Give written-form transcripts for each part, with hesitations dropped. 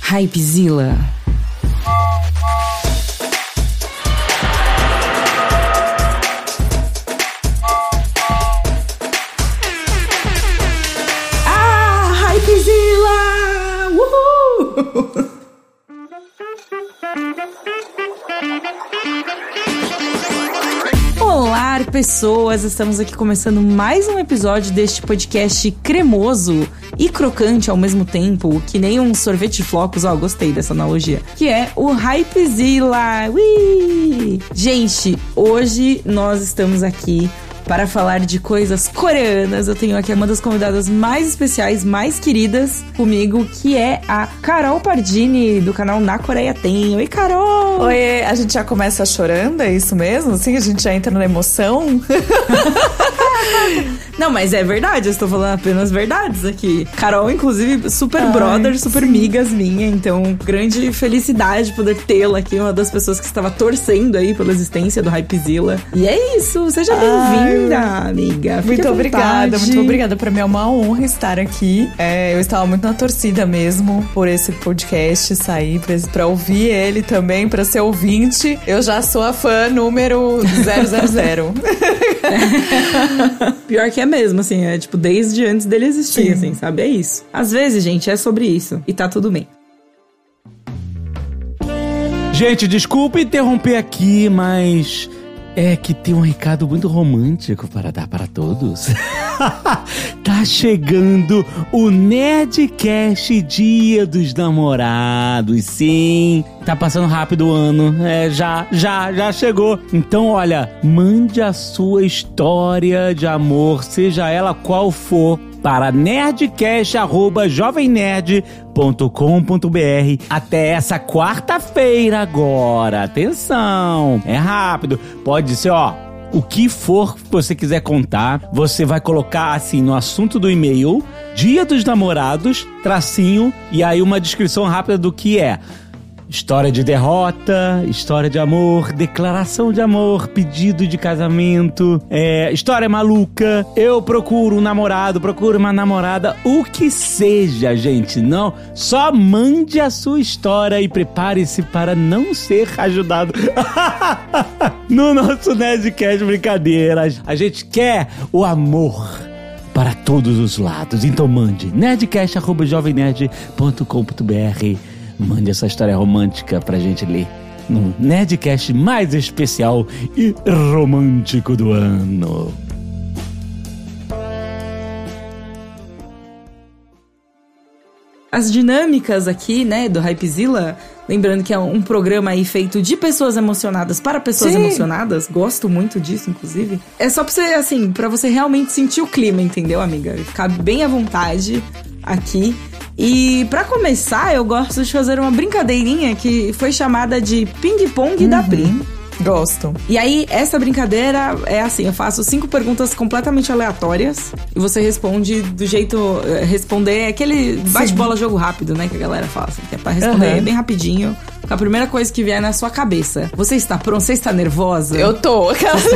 Hypezilla. Hypezilla! Uhul! Olá, pessoas! Estamos aqui começando mais um episódio deste podcast cremoso e crocante ao mesmo tempo, que nem um sorvete de flocos. Ó, gostei dessa analogia. Que é o Hypezilla! Ui! Gente, hoje nós estamos aqui para falar de coisas coreanas. Eu tenho aqui uma das convidadas mais especiais, mais queridas comigo, que é a Carol Pardini, do canal Na Coreia Tem. Oi, Carol! Oi, a gente já começa chorando, é isso mesmo? Assim, a gente já entra na emoção? Não, mas é verdade, eu estou falando apenas verdades aqui. Carol, inclusive, super brother, super amigas minha, então grande felicidade poder tê-la aqui, uma das pessoas que estava torcendo aí pela existência do Hypezilla. E é isso, seja bem-vinda, amiga. Muito obrigada. Pra mim é uma honra estar aqui. Eu estava muito na torcida mesmo por esse podcast sair, pra ouvir ele também, pra ser ouvinte. Eu já sou a fã número 000. Pior que é mesmo, assim, é tipo, desde antes dele existir, assim, sabe? É isso. Às vezes, gente, é sobre isso. E tá tudo bem. Gente, desculpa interromper aqui, mas é que tem um recado muito romântico para dar para todos. Tá chegando o Nerdcast Dia dos Namorados, sim. Tá passando rápido o ano, já chegou. Então, olha, mande a sua história de amor, seja ela qual for, para nerdcast@jovemnerd.com.br até essa quarta-feira agora. Atenção, é rápido. Pode ser, o que for que você quiser contar, você vai colocar assim no assunto do e-mail, Dia dos Namorados, tracinho, e aí uma descrição rápida do que é. História de derrota, história de amor, declaração de amor, pedido de casamento, história maluca, eu procuro um namorado, procuro uma namorada, o que seja, gente. Não, só mande a sua história e prepare-se para não ser ajudado no nosso Nerdcast. Brincadeiras, a gente quer o amor para todos os lados. Então mande nerdcast@jovemnerd.com.br. Mande essa história romântica pra gente ler no Nerdcast mais especial e romântico do ano. As dinâmicas aqui, né, do Hypezilla, lembrando que é um programa aí feito de pessoas emocionadas para pessoas emocionadas, gosto muito disso, inclusive. É só pra você, assim, pra você realmente sentir o clima, entendeu, amiga? Ficar bem à vontade aqui. E pra começar, eu gosto de fazer uma brincadeirinha que foi chamada de ping-pong da Pri. Gosto. E aí, essa brincadeira é assim, eu faço 5 perguntas completamente aleatórias e você responde do jeito... Responder aquele bate-bola jogo rápido, né, que a galera fala, assim, que é pra responder bem rapidinho, com a primeira coisa que vier na sua cabeça. Você está pronto? Você está nervosa? Eu tô.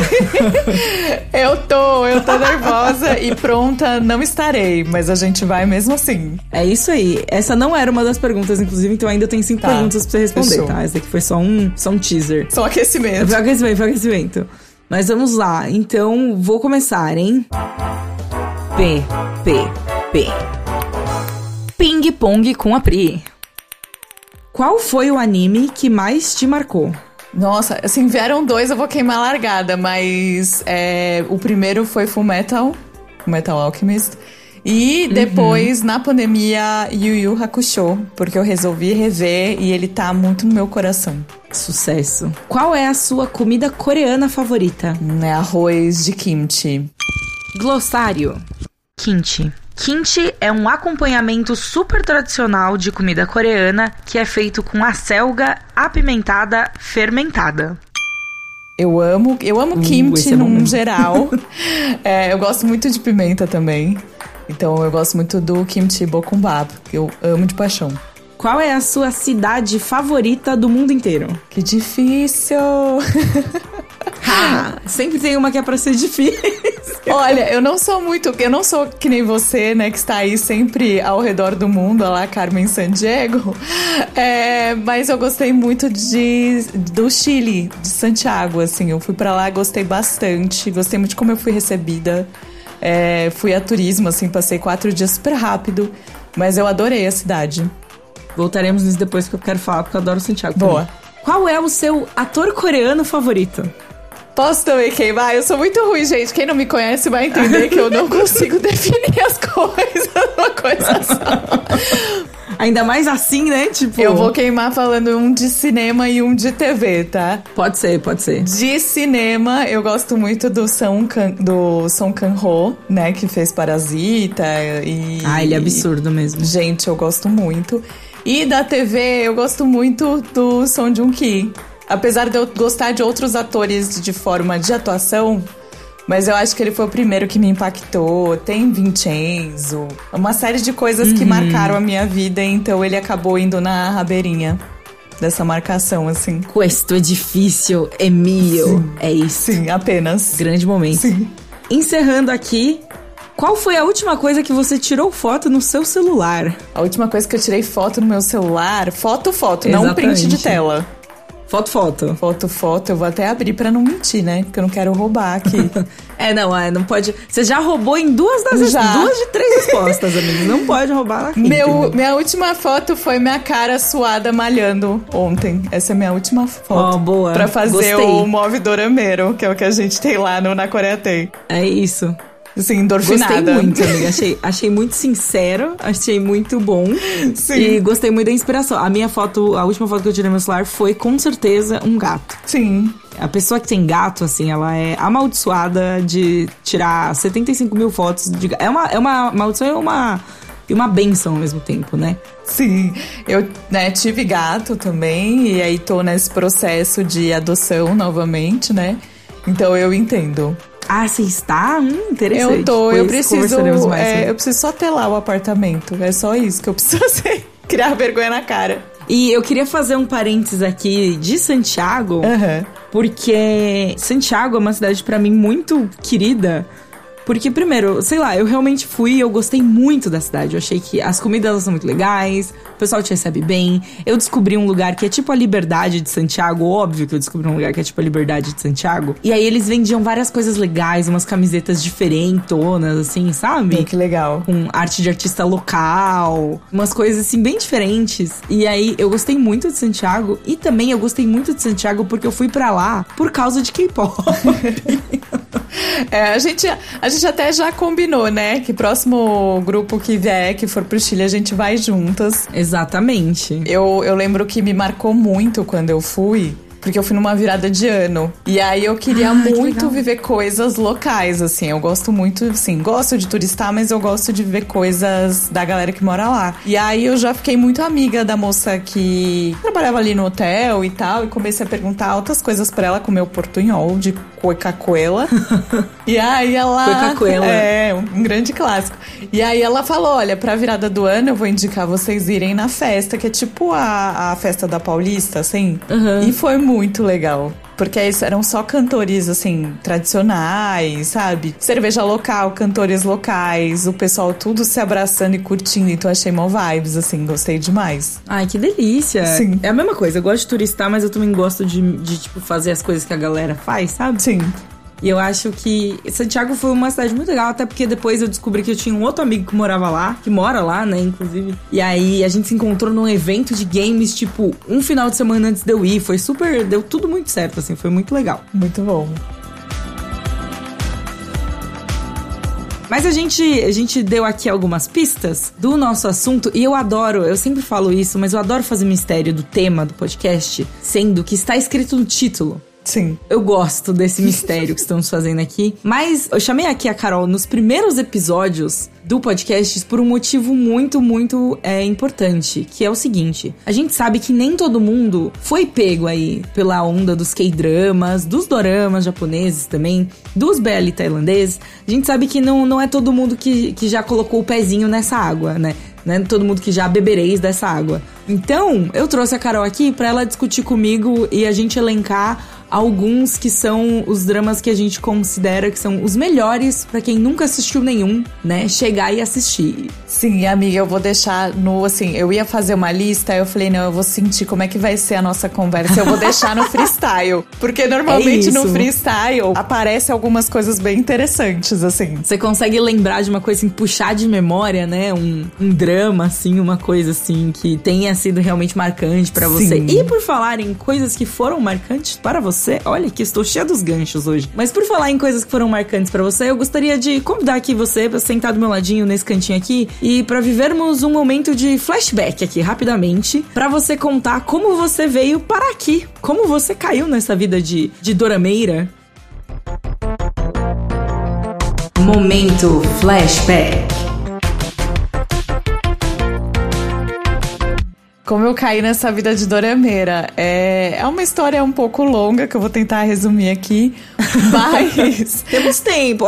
Eu tô nervosa e pronta não estarei, mas a gente vai mesmo assim. É isso aí. Essa não era uma das perguntas, inclusive, então ainda tem 5 perguntas pra você responder, fechou. Tá? Essa aqui foi só um teaser. Só aquecimento. Foi aquecimento. Mas vamos lá. Então, vou começar, hein? P. Ping-pong com a Pri. Qual foi o anime que mais te marcou? Nossa, assim, vieram 2, eu vou queimar a largada, mas o primeiro foi Fullmetal Alchemist. E depois, na pandemia, Yu Yu Hakusho, porque eu resolvi rever e ele tá muito no meu coração. Sucesso. Qual é a sua comida coreana favorita? É arroz de kimchi. Glossário. Kimchi. Kimchi é um acompanhamento super tradicional de comida coreana que é feito com acelga apimentada fermentada. Eu amo kimchi num geral. Eu gosto muito de pimenta também. Então eu gosto muito do kimchi bokkeumbap, que eu amo de paixão. Qual é a sua cidade favorita do mundo inteiro? Que difícil! Sempre tem uma que é pra ser difícil. Olha, eu não sou que nem você, né, que está aí sempre ao redor do mundo, lá Carmen Sandiego, mas eu gostei muito do Chile, de Santiago, assim, eu fui pra lá, gostei bastante, gostei muito de como eu fui recebida, fui a turismo, assim, passei 4 dias super rápido, mas eu adorei a cidade. Voltaremos nisso depois que eu quero falar, porque eu adoro Santiago. Boa. Também. Qual é o seu ator coreano favorito? Posso também queimar? Eu sou muito ruim, gente. Quem não me conhece vai entender que eu não consigo definir as coisas uma coisa só. Ainda mais assim, né? Tipo... Eu vou queimar falando um de cinema e um de TV, tá? Pode ser. De cinema, eu gosto muito do Song Kang-ho, né? Que fez Parasita e... ele é absurdo mesmo. Gente, eu gosto muito. E da TV, eu gosto muito do Song Joong-ki. Apesar de eu gostar de outros atores de forma de atuação, mas eu acho que ele foi o primeiro que me impactou. Tem Vincenzo, uma série de coisas que marcaram a minha vida, então ele acabou indo na rabeirinha dessa marcação, assim. Questo é difícil, é mio. Sim. É isso. Sim, apenas. Grande momento. Sim. Encerrando aqui, qual foi a última coisa que você tirou foto no seu celular? A última coisa que eu tirei foto no meu celular, foto, Exatamente. Não print de tela. Foto. Foto, eu vou até abrir pra não mentir, né? Porque eu não quero roubar aqui. Não pode. Você já roubou em 2 de 3 respostas, amigos. Não pode roubar aqui. Minha última foto foi minha cara suada malhando ontem. Essa é a minha última foto. Boa. Pra fazer Gostei. o Move Dorameiro, que é o que a gente tem lá na Coreia Tem. É isso. Assim, endorfinada. Gostei muito, amiga. Achei muito sincero, achei muito bom. Sim. E gostei muito da inspiração. A última foto que eu tirei no meu celular foi, com certeza, um gato. Sim. A pessoa que tem gato, assim, ela é amaldiçoada de tirar 75 mil fotos de gato. É uma maldição e uma bênção ao mesmo tempo, né? Sim, eu tive gato também, e aí tô nesse processo de adoção novamente, né? Então eu entendo. Ah, você está? Interessante. Eu preciso só telar o apartamento. É só isso que eu preciso fazer. Criar vergonha na cara. E eu queria fazer um parênteses aqui de Santiago, porque Santiago é uma cidade pra mim muito querida. Porque, primeiro, sei lá, eu realmente fui e eu gostei muito da cidade. Eu achei que as comidas são muito legais, o pessoal te recebe bem. Eu descobri um lugar que é tipo a Liberdade de Santiago. Óbvio que eu descobri um lugar que é tipo a Liberdade de Santiago. E aí eles vendiam várias coisas legais, umas camisetas diferentonas, assim, sabe? Que legal. Com arte de artista local, umas coisas assim bem diferentes. E aí eu gostei muito de Santiago. E também eu gostei muito de Santiago porque eu fui pra lá por causa de K-pop. A gente até já combinou, né? Que próximo grupo que vier, que for pro Chile, a gente vai juntas. Exatamente. Eu lembro que me marcou muito quando eu fui, porque eu fui numa virada de ano. E aí eu queria muito viver coisas locais, assim. Eu gosto muito, assim, gosto de turistar, mas eu gosto de ver coisas da galera que mora lá. E aí eu já fiquei muito amiga da moça que trabalhava ali no hotel e tal, e comecei a perguntar altas coisas pra ela, com meu portunhol de Coca-Cola. E aí ela... Coca-Cola. É, um grande clássico. E aí ela falou, olha, pra virada do ano eu vou indicar vocês irem na festa, que é tipo a festa da Paulista, assim. E foi muito legal. Porque eram só cantores, assim, tradicionais, sabe? Cerveja local, cantores locais, o pessoal tudo se abraçando e curtindo. Então achei mó vibes, assim, gostei demais. Ai, que delícia. Sim. É a mesma coisa, eu gosto de turistar, mas eu também gosto de tipo, fazer as coisas que a galera faz, sabe? Sim. E eu acho que Santiago foi uma cidade muito legal, até porque depois eu descobri que eu tinha um outro amigo que morava lá, que mora lá, né, inclusive. E aí a gente se encontrou num evento de games, tipo, um final de semana antes de eu ir. Foi super... Deu tudo muito certo, assim, foi muito legal. Muito bom. Mas a gente deu aqui algumas pistas do nosso assunto e eu adoro, eu sempre falo isso, mas eu adoro fazer mistério do tema do podcast, sendo que está escrito no título. Sim. Eu gosto desse mistério que estamos fazendo aqui. Mas eu chamei aqui a Carol nos primeiros episódios do podcast por um motivo muito, muito importante, que é o seguinte. A gente sabe que nem todo mundo foi pego aí pela onda dos K-dramas, dos doramas japoneses também, dos BL tailandeses. A gente sabe que não é todo mundo que já colocou o pezinho nessa água, né? Não é todo mundo que já bebereis dessa água. Então, eu trouxe a Carol aqui pra ela discutir comigo e a gente elencar alguns que são os dramas que a gente considera que são os melhores pra quem nunca assistiu nenhum, né? Chegar e assistir. Sim, amiga, eu vou deixar no, assim, eu ia fazer uma lista, eu falei, não, eu vou sentir como é que vai ser a nossa conversa, eu vou deixar no freestyle, porque normalmente no freestyle aparece algumas coisas bem interessantes, assim. Você consegue lembrar de uma coisa assim, puxar de memória, né? Um drama, assim, uma coisa assim, que tenha sido realmente marcante pra você. E por falar em coisas que foram marcantes para você, olha que estou cheia dos ganchos hoje. Mas por falar em coisas que foram marcantes pra você, eu gostaria de convidar aqui você pra sentar do meu ladinho nesse cantinho aqui e pra vivermos um momento de flashback aqui, rapidamente, pra você contar como você veio parar aqui, como você caiu nessa vida de dorameira. Momento flashback. Como eu caí nessa vida de dorameira? É uma história um pouco longa que eu vou tentar resumir aqui, mas... Temos tempo,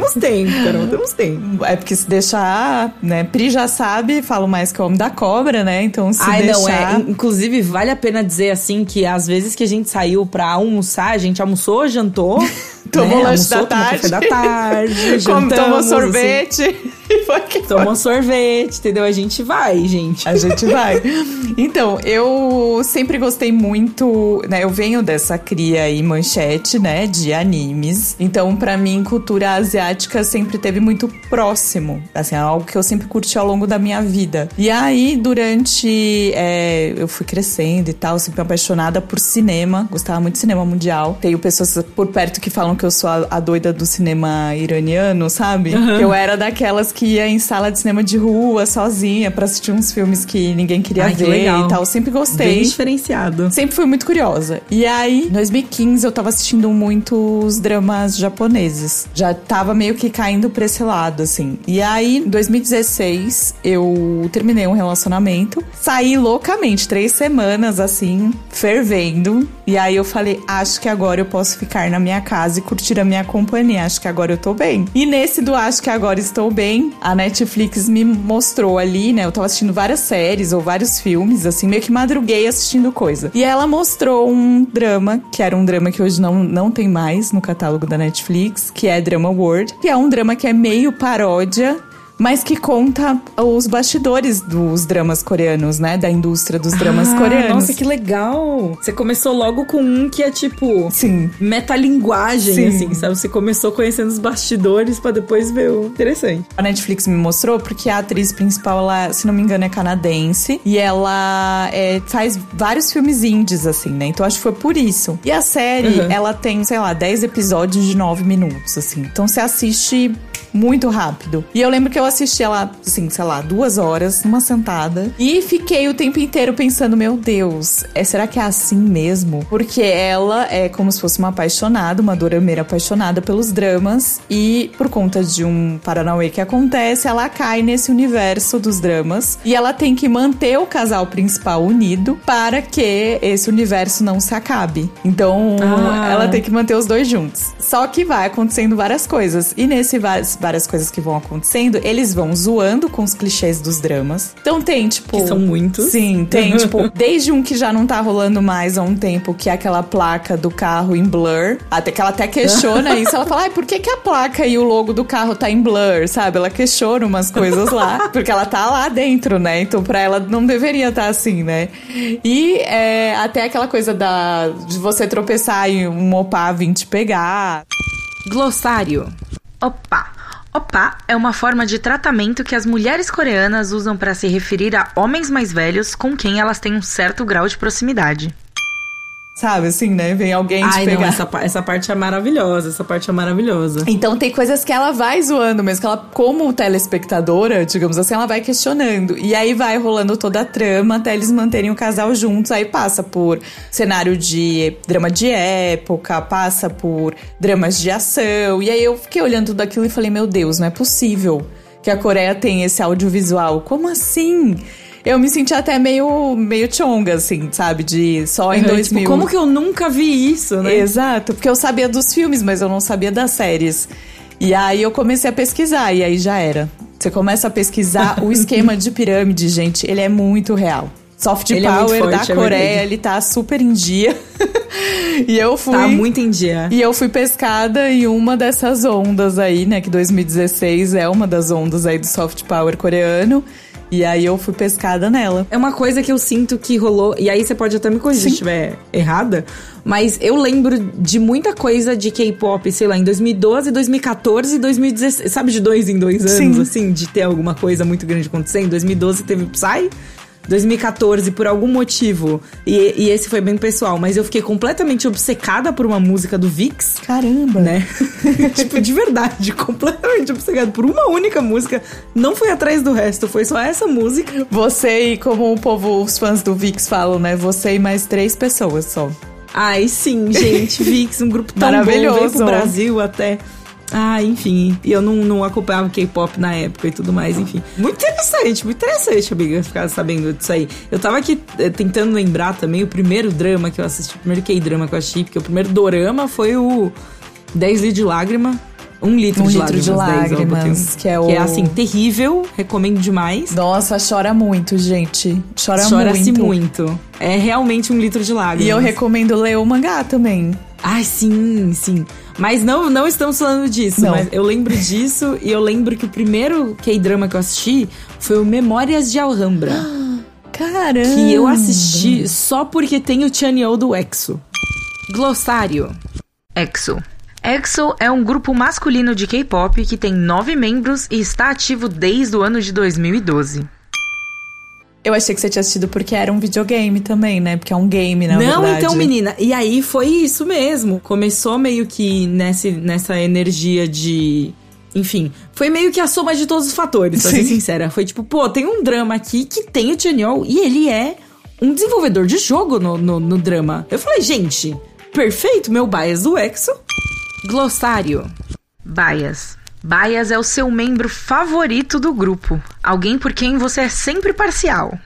Carol, temos tempo. É porque se deixar, né, Pri já sabe, falo mais que o Homem da Cobra, né, então se deixar... Inclusive, vale a pena dizer, assim, que às vezes que a gente saiu pra almoçar, a gente almoçou, jantou... Tomou lanche da tarde. Café da tarde, jantamos, tomou sorvete. Assim, e foi que tomou sorvete, entendeu? A gente vai, gente. A gente vai. Então, eu sempre gostei muito, né? Eu venho dessa cria aí, manchete, né? De animes. Então, pra mim, cultura asiática sempre teve muito próximo. Assim, é algo que eu sempre curti ao longo da minha vida. E aí, durante... eu fui crescendo e tal, sempre apaixonada por cinema. Gostava muito de cinema mundial. Tenho pessoas por perto que falam que eu sou a doida do cinema iraniano, sabe? Uhum. Eu era daquelas que ia em sala de cinema de rua, sozinha, pra assistir uns filmes que ninguém queria ver e tal. Sempre gostei. Bem diferenciado. Sempre fui muito curiosa. E aí, em 2015, eu tava assistindo muitos dramas japoneses. Já tava meio que caindo pra esse lado, assim. E aí, em 2016, eu terminei um relacionamento. Saí loucamente, 3 semanas, assim, fervendo. E aí eu falei, acho que agora eu posso ficar na minha casa e curtir a minha companhia. Acho que agora eu tô bem. E nesse do acho que agora estou bem, a Netflix me mostrou ali, né? Eu tava assistindo várias séries ou vários filmes, assim, meio que madruguei assistindo coisa. E ela mostrou um drama, que era um drama que hoje não tem mais no catálogo da Netflix, que é Drama World, que é um drama que é meio paródia, mas que conta os bastidores dos dramas coreanos, né? Da indústria dos dramas coreanos. Nossa, que legal! Você começou logo com um que é tipo... Sim. Metalinguagem, Sim. assim, sabe? Você começou conhecendo os bastidores pra depois ver o... Interessante. A Netflix me mostrou porque a atriz principal, ela, se não me engano, é canadense. E ela faz vários filmes indies, assim, né? Então acho que foi por isso. E a série, ela tem, sei lá, 10 episódios de 9 minutos, assim. Então você assiste... muito rápido. E eu lembro que eu assisti ela, assim, sei lá, 2 horas, numa sentada. E fiquei o tempo inteiro pensando, meu Deus, será que é assim mesmo? Porque ela é como se fosse uma apaixonada, uma dorameira apaixonada pelos dramas. E por conta de um paranauê que acontece, ela cai nesse universo dos dramas. E ela tem que manter o casal principal unido para que esse universo não se acabe. Então, ela tem que manter os dois juntos. Só que vai acontecendo várias coisas. E nesse várias coisas que vão acontecendo, eles vão zoando com os clichês dos dramas. Então tem, tipo... Que são muitos. Sim, tem, tipo... Desde um que já não tá rolando mais há um tempo, que é aquela placa do carro em blur. Até que ela até questiona isso. Ela fala, ai, por que a placa e o logo do carro tá em blur, sabe? Ela questiona umas coisas lá. Porque ela tá lá dentro, né? Então pra ela não deveria estar assim, né? E até aquela coisa de você tropeçar e um opá vir te pegar. Glossário. Opa é uma forma de tratamento que as mulheres coreanas usam para se referir a homens mais velhos com quem elas têm um certo grau de proximidade. Sabe, assim, né? Vem alguém te pegar. Não, essa parte é maravilhosa, Então tem coisas que ela vai zoando mesmo, que ela, como telespectadora, digamos assim, ela vai questionando. E aí vai rolando toda a trama até eles manterem o casal juntos. Aí passa por cenário de drama de época, passa por dramas de ação. E aí eu fiquei olhando tudo aquilo e falei, meu Deus, não é possível que a Coreia tenha esse audiovisual. Como assim? Eu me senti até meio chonga, assim, sabe? De só em 2000. Tipo, como que eu nunca vi isso, né? Exato, porque eu sabia dos filmes, mas eu não sabia das séries. E aí eu comecei a pesquisar, e aí já era. Você começa a pesquisar, o esquema de pirâmide, gente, ele é muito real. Soft power da Coreia, ele tá super em dia. E eu fui... Tá muito em dia. E eu fui pescada em uma dessas ondas aí, né? Que 2016 é uma das ondas aí do soft power coreano. E aí eu fui pescada nela. É uma coisa que eu sinto que rolou, e aí você pode até me corrigir se estiver errada, mas eu lembro de muita coisa de K-pop, sei lá, em 2012, 2014 e 2016. Sabe, de 2 em 2 anos, assim, de ter alguma coisa muito grande acontecendo? Em 2012 teve Psy, 2014, por algum motivo, e esse foi bem pessoal, mas eu fiquei completamente obcecada por uma música do VIX. Caramba! Né? Tipo, de verdade, completamente obcecada por uma única música. Não fui atrás do resto, foi só essa música. Você e como o povo, os fãs do VIX falam, né? Você e mais 3 pessoas só. Ai, sim, gente, VIX, um grupo tão maravilhoso. Bom, veio pro Brasil até... Ah, enfim, e eu não acompanhava K-pop na época e tudo mais, enfim. Muito interessante, amiga, ficar sabendo disso aí. Eu tava aqui tentando lembrar também o primeiro drama que eu assisti, o primeiro K-drama que eu assisti, porque o primeiro dorama foi o 10 litros de lágrima. 1 litro de lágrimas, que é assim, terrível, recomendo demais. Nossa, chora muito, gente. Chora-se muito. É realmente 1 litro de lágrimas. E eu recomendo ler o mangá também. Ai, sim. Mas não estamos falando disso. Não. Mas eu lembro disso e eu lembro que o primeiro K-drama que eu assisti foi o Memórias de Alhambra. Caramba! Que eu assisti só porque tem o Chanyeol do EXO. Glossário. EXO. EXO é um grupo masculino de K-pop que tem 9 membros e está ativo desde o ano de 2012. Eu achei que você tinha assistido porque era um videogame também, né? Porque é um game, na verdade. Não, então, menina. E aí foi isso mesmo. Começou meio que nessa energia de... Enfim, foi meio que a soma de todos os fatores, pra ser sincera. Foi tipo, pô, tem um drama aqui que tem o Chanyeol e ele é um desenvolvedor de jogo no drama. Eu falei, gente, perfeito, meu bias do EXO. Glossário. Bias. Bias é o seu membro favorito do grupo. Alguém por quem você é sempre parcial.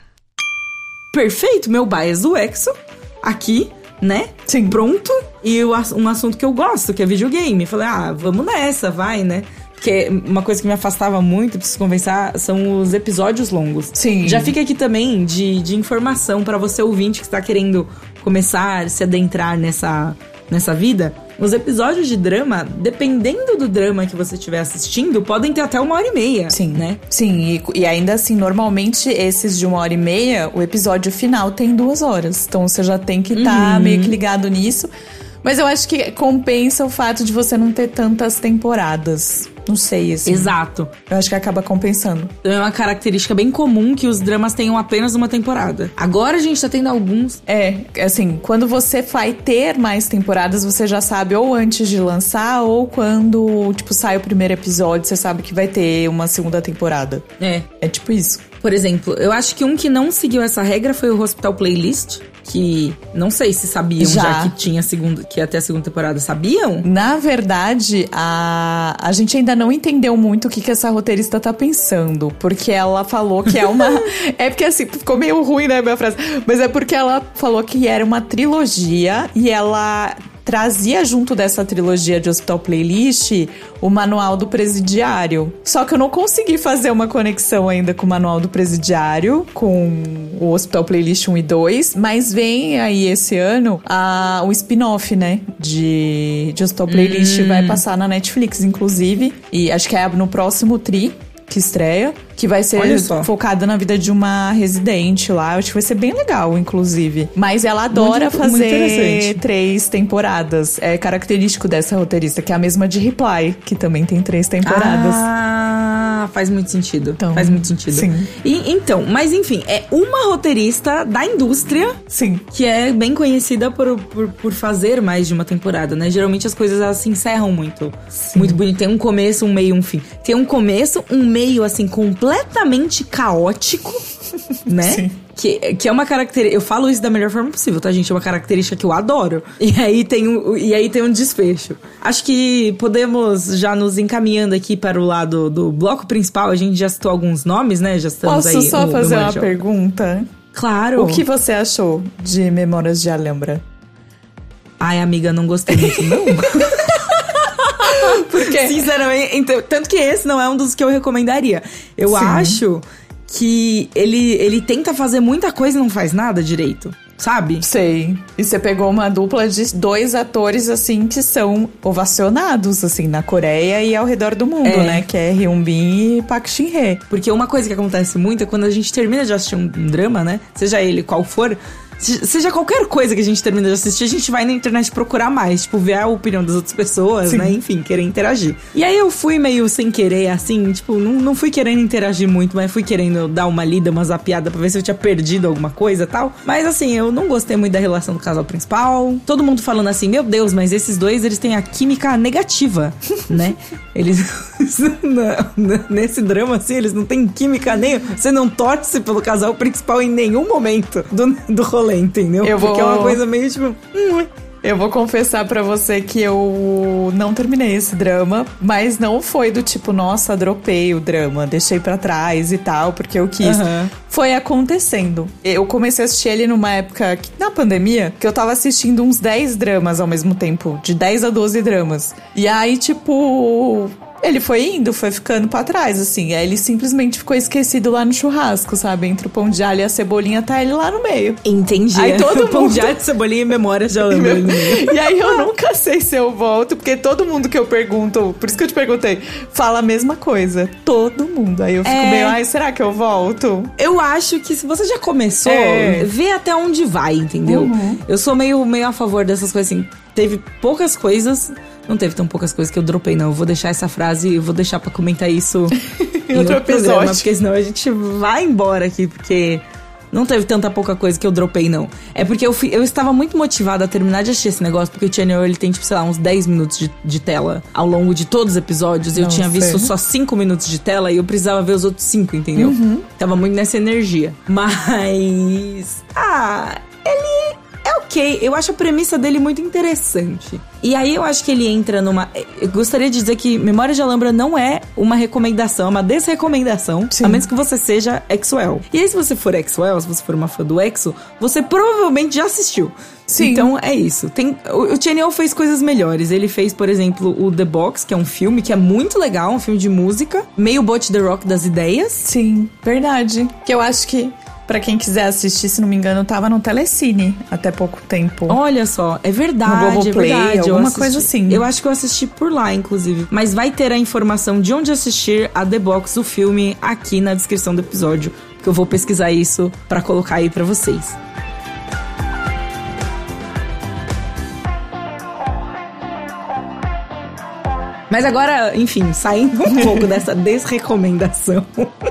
Perfeito, meu bias do EXO. Aqui, né? Sim. Pronto. E um assunto que eu gosto, que é videogame. Falei, vamos nessa, vai, né? Porque uma coisa que me afastava muito, preciso conversar, são os episódios longos. Sim. Já fica aqui também de informação pra você ouvinte que está querendo começar, se adentrar nessa vida. Os episódios de drama, dependendo do drama que você estiver assistindo, podem ter até 1h30. Sim, né? Sim, e ainda assim, normalmente esses de 1h30, o episódio final tem 2 horas. Então você já tem que estar meio que ligado nisso. Mas eu acho que compensa o fato de você não ter tantas temporadas. Não sei, assim. Exato. Eu acho que acaba compensando. É uma característica bem comum que os dramas tenham apenas uma temporada. Agora a gente tá tendo alguns... assim, quando você vai ter mais temporadas, você já sabe ou antes de lançar, ou quando, tipo, sai o primeiro episódio, você sabe que vai ter uma segunda temporada. É tipo isso. Por exemplo, eu acho que um que não seguiu essa regra foi o Hospital Playlist, que não sei se sabiam já que tinha que ia ter a segunda temporada. Sabiam? Na verdade, a gente ainda não entendeu muito o que essa roteirista tá pensando, porque ela falou que é uma... é porque assim, ficou meio ruim, né, minha frase, mas é porque ela falou que era uma trilogia e ela trazia junto dessa trilogia de Hospital Playlist o Manual do Presidiário. Só que eu não consegui fazer uma conexão ainda com o Manual do Presidiário, com o Hospital Playlist 1 e 2, mas vem aí esse ano o spin-off, né, de Hospital Playlist, vai passar na Netflix, inclusive, e acho que é no próximo tri que estreia, que vai ser focada na vida de uma residente lá. Eu acho que vai ser bem legal, inclusive. Mas ela adora fazer 3 temporadas. É característico dessa roteirista, que é a mesma de Reply, que também tem 3 temporadas. Faz muito sentido. Então, faz muito sentido. Sim. Mas enfim, é uma roteirista da indústria, sim, que é bem conhecida por fazer mais de uma temporada, né? Geralmente as coisas elas se encerram muito bonito. Tem um começo, um meio, um fim. Tem um começo, um meio, assim, completamente caótico, né? Sim. Que é uma característica... Eu falo isso da melhor forma possível, tá, gente? É uma característica que eu adoro. E aí tem um desfecho. Acho que podemos já nos encaminhando aqui para o lado do bloco principal. A gente já citou alguns nomes, né? Já estamos aí... Posso só fazer uma pergunta? Claro. O que você achou de Memórias de Alhambra? Ai, amiga, não gostei muito, não. Porque, sinceramente, então, tanto que esse não é um dos que eu recomendaria. Eu acho que ele tenta fazer muita coisa e não faz nada direito. sabe? Sei. E você pegou uma dupla de 2 atores, assim, que são ovacionados, assim, na Coreia e ao redor do mundo, né? Que é Hyun Bin e Park Shin-hye. Porque uma coisa que acontece muito é quando a gente termina de assistir um drama, né? Seja ele qual for... Seja qualquer coisa que a gente termina de assistir, a gente vai na internet procurar mais. Tipo, ver a opinião das outras pessoas, né? Enfim, querer interagir. E aí eu fui meio sem querer, assim, tipo, não fui querendo interagir muito, mas fui querendo dar uma lida, uma zapiada pra ver se eu tinha perdido alguma coisa e tal. Mas assim, eu não gostei muito da relação do casal principal. Todo mundo falando assim, meu Deus, mas esses dois, eles têm a química negativa, né? Eles... nesse drama, assim, eles não têm química nem... Você não torce pelo casal principal em nenhum momento do rolê. Entendeu? Porque é uma coisa meio tipo... Eu vou confessar pra você que eu não terminei esse drama, mas não foi do tipo, nossa, dropei o drama, deixei pra trás e tal, porque eu quis. Foi acontecendo. Eu comecei a assistir ele numa época, na pandemia, que eu tava assistindo uns 10 dramas ao mesmo tempo, de 10 a 12 dramas. E aí, tipo... Ele foi indo, foi ficando pra trás, assim. Aí ele simplesmente ficou esquecido lá no churrasco, sabe? Entre o pão de alho e a cebolinha, tá ele lá no meio. Entendi. Aí todo mundo... Pão de alho, cebolinha e memória já lembro. E aí eu nunca sei se eu volto, porque todo mundo que eu pergunto, por isso que eu te perguntei, fala a mesma coisa. Todo mundo. Aí eu fico meio, ai, será que eu volto? Eu acho que se você já começou, vê até onde vai, entendeu? Eu sou meio a favor dessas coisas, assim. Teve poucas coisas... Não teve tão poucas coisas que eu dropei, não. Eu vou deixar essa frase, eu vou deixar pra comentar isso em outro episódio. Programa, porque senão a gente vai embora aqui, porque não teve tanta pouca coisa que eu dropei, não. É porque eu estava muito motivada a terminar de assistir esse negócio, porque o Channel, ele tem, tipo, sei lá, uns 10 minutos de tela ao longo de todos os episódios. E eu tinha visto só 5 minutos de tela e eu precisava ver os outros 5, entendeu? Tava muito nessa energia. Mas... ele... é ok, eu acho a premissa dele muito interessante. E aí eu acho que ele entra numa... Eu gostaria de dizer que Memórias de Alhambra não é uma recomendação, é uma desrecomendação. Sim. A menos que você seja EXO-L. E aí se você for EXO-L, se você for uma fã do EXO, você provavelmente já assistiu. Sim. Então é isso. O Channel fez coisas melhores. Ele fez, por exemplo, o The Box, que é um filme que é muito legal, um filme de música. Meio Bot The Rock das ideias. Sim, verdade. Que eu acho que... Pra quem quiser assistir, se não me engano, tava no Telecine até pouco tempo. Olha só, é verdade, no Globoplay, é verdade. Alguma coisa assim. Eu acho que eu assisti por lá, inclusive. Mas vai ter a informação de onde assistir a The Box, o filme, aqui na descrição do episódio. Que eu vou pesquisar isso pra colocar aí pra vocês. Mas agora, enfim, saindo um pouco dessa desrecomendação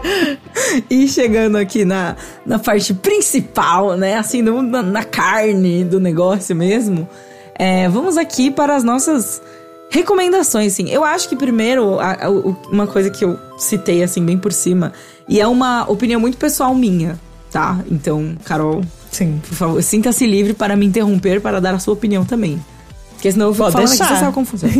e chegando aqui na parte principal, né? Assim, na carne do negócio mesmo. Vamos aqui para as nossas recomendações, assim. Eu acho que primeiro, uma coisa que eu citei, assim, bem por cima, e é uma opinião muito pessoal minha, tá? Então, Carol, sim, por favor, sinta-se livre para me interromper, para dar a sua opinião também. Porque senão eu vou falar que você sabe a confusão.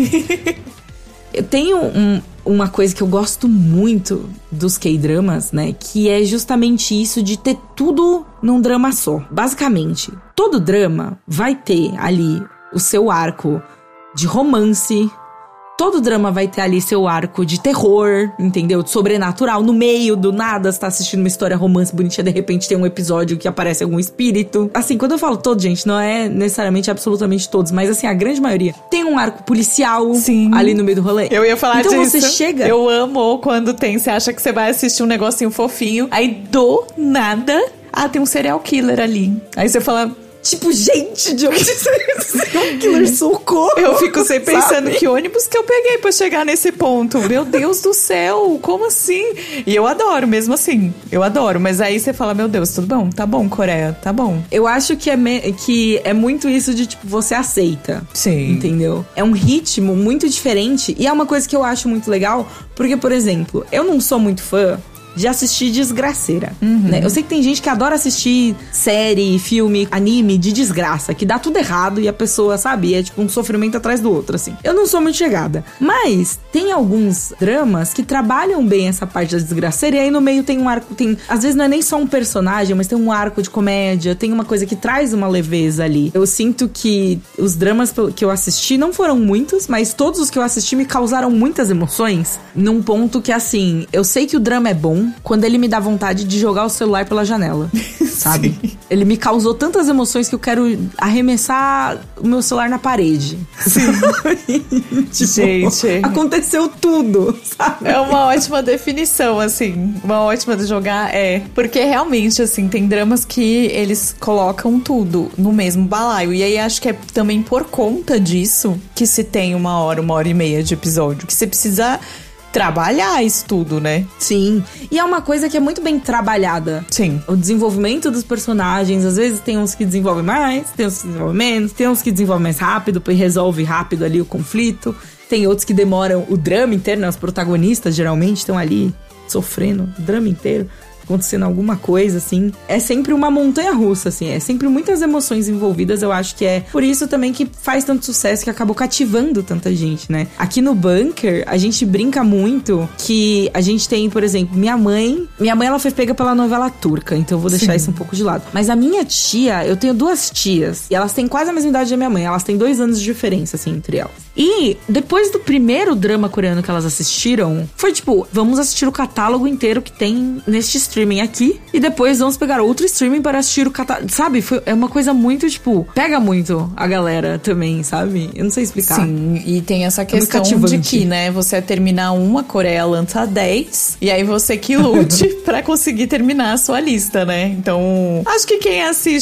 Eu tenho uma coisa que eu gosto muito dos K-dramas, né? Que é justamente isso de ter tudo num drama só. Basicamente, todo drama vai ter ali o seu arco de romance. Todo drama vai ter ali seu arco de terror, entendeu? De sobrenatural. No meio do nada, você tá assistindo uma história romance bonitinha, de repente tem um episódio que aparece algum espírito. Assim, quando eu falo todo, gente, não é necessariamente absolutamente todos, mas assim, a grande maioria. Tem um arco policial. Sim. Ali no meio do rolê. Eu ia falar então disso. Então você chega... Eu amo quando tem, você acha que você vai assistir um negocinho fofinho, aí do nada, tem um serial killer ali. Aí você fala... Tipo, gente, de onde serial killer, socorro? Eu fico sempre pensando, que ônibus que eu peguei pra chegar nesse ponto? Meu Deus do céu, como assim? E eu adoro, mesmo assim. Eu adoro, mas aí você fala, meu Deus, tudo bom? Tá bom, Coreia, tá bom. Eu acho que é muito isso de, tipo, você aceita. Sim. Entendeu? É um ritmo muito diferente e é uma coisa que eu acho muito legal, porque, por exemplo, eu não sou muito fã de assistir desgraceira, né? Eu sei que tem gente que adora assistir série, filme, anime de desgraça, que dá tudo errado e a pessoa, sabe, é tipo um sofrimento atrás do outro, assim. Eu não sou muito chegada, mas tem alguns dramas que trabalham bem essa parte da desgraceira e aí no meio tem um arco, às vezes não é nem só um personagem, mas tem um arco de comédia, tem uma coisa que traz uma leveza ali. Eu sinto que os dramas que eu assisti não foram muitos, mas todos os que eu assisti me causaram muitas emoções, num ponto que, assim, eu sei que o drama é bom, quando ele me dá vontade de jogar o celular pela janela, sabe? Sim. Ele me causou tantas emoções que eu quero arremessar o meu celular na parede. Sim. Tipo, gente, aconteceu tudo, sabe? é uma ótima definição, assim. Uma ótima de jogar, Porque realmente, assim, tem dramas que eles colocam tudo no mesmo balaio. E aí acho que é também por conta disso que se tem 1 hora e meia de episódio. Que você precisa trabalhar isso tudo, né? Sim. E é uma coisa que é muito bem trabalhada. Sim. O desenvolvimento dos personagens, às vezes tem uns que desenvolvem mais, tem uns que desenvolvem menos, tem uns que desenvolvem mais rápido e resolve rápido ali o conflito. Tem outros que demoram o drama inteiro, né? Os protagonistas geralmente estão ali sofrendo o drama inteiro, acontecendo alguma coisa, assim. É sempre uma montanha-russa, assim. É sempre muitas emoções envolvidas. Eu acho que é por isso também que faz tanto sucesso, que acabou cativando tanta gente, né? Aqui no Bunker, a gente brinca muito que a gente tem, por exemplo, minha mãe, ela foi pega pela novela turca, então eu vou deixar isso um pouco de lado. Mas a minha tia, eu tenho 2 tias, e elas têm quase a mesma idade da minha mãe. Elas têm 2 anos de diferença, assim, entre elas. E depois do primeiro drama coreano que elas assistiram, foi tipo, vamos assistir o catálogo inteiro que tem neste streaming aqui, e depois vamos pegar outro streaming para assistir o catálogo, sabe? É uma coisa muito, tipo, pega muito a galera também, sabe? Eu não sei explicar. Sim, e tem essa questão de que, né, você terminar uma, Coreia lança 10, e aí você que lute pra conseguir terminar a sua lista, né? Então, acho que quem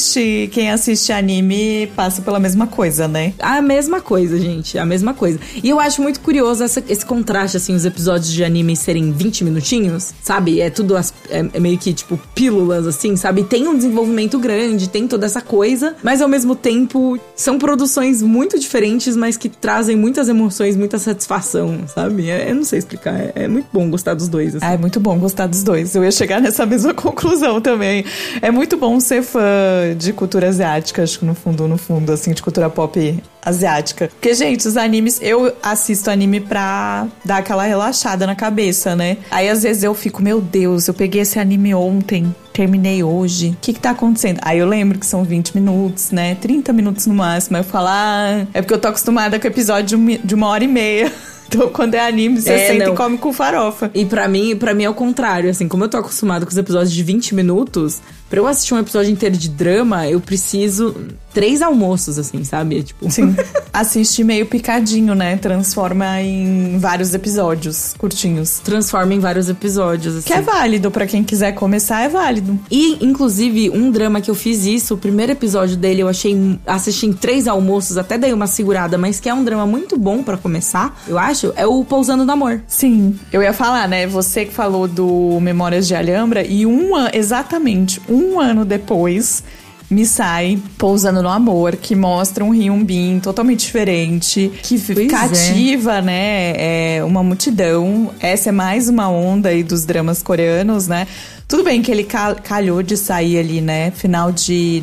assiste anime passa pela mesma coisa, né? A mesma coisa, gente, a mesma coisa. E eu acho muito curioso esse contraste, assim, os episódios de anime serem 20 minutinhos, sabe? É tudo, é meio que, tipo, pílulas, assim, sabe? Tem um desenvolvimento grande, tem toda essa coisa, mas ao mesmo tempo são produções muito diferentes, mas que trazem muitas emoções, muita satisfação, sabe? Eu não sei explicar, é muito bom gostar dos dois, assim. É muito bom gostar dos dois. Eu ia chegar nessa mesma conclusão também. É muito bom ser fã de cultura asiática, acho que no fundo, assim, de cultura pop asiática. Porque, gente, os animes, eu assisto anime pra dar aquela relaxada na cabeça, né? Aí, às vezes, eu fico, meu Deus, eu peguei esse anime ontem, terminei hoje, o que tá acontecendo? Aí eu lembro que são 20 minutos, né? 30 minutos no máximo. Aí eu falo, é porque eu tô acostumada com episódio de 1 hora e meia. Então, quando é anime, você senta e come com farofa. E pra mim é o contrário, assim, como eu tô acostumada com os episódios de 20 minutos, pra eu assistir um episódio inteiro de drama, eu preciso 3 almoços, assim, sabe? Tipo... Sim. Assiste meio picadinho, né? Transforma em vários episódios curtinhos. Transforma em vários episódios, assim. Que é válido, pra quem quiser começar, é válido. E, inclusive, um drama que eu fiz isso, o primeiro episódio dele eu assisti em 3 almoços, até dei uma segurada, mas que é um drama muito bom pra começar, eu acho, é o Pousando no Amor. Sim. Eu ia falar, né? Você que falou do Memórias de Alhambra, e exatamente um ano depois, me sai Pousando no Amor, que mostra um Hyun Bin totalmente diferente, que cativa, né, uma multidão. Essa é mais uma onda aí dos dramas coreanos, né? Tudo bem que ele calhou de sair ali, né, final de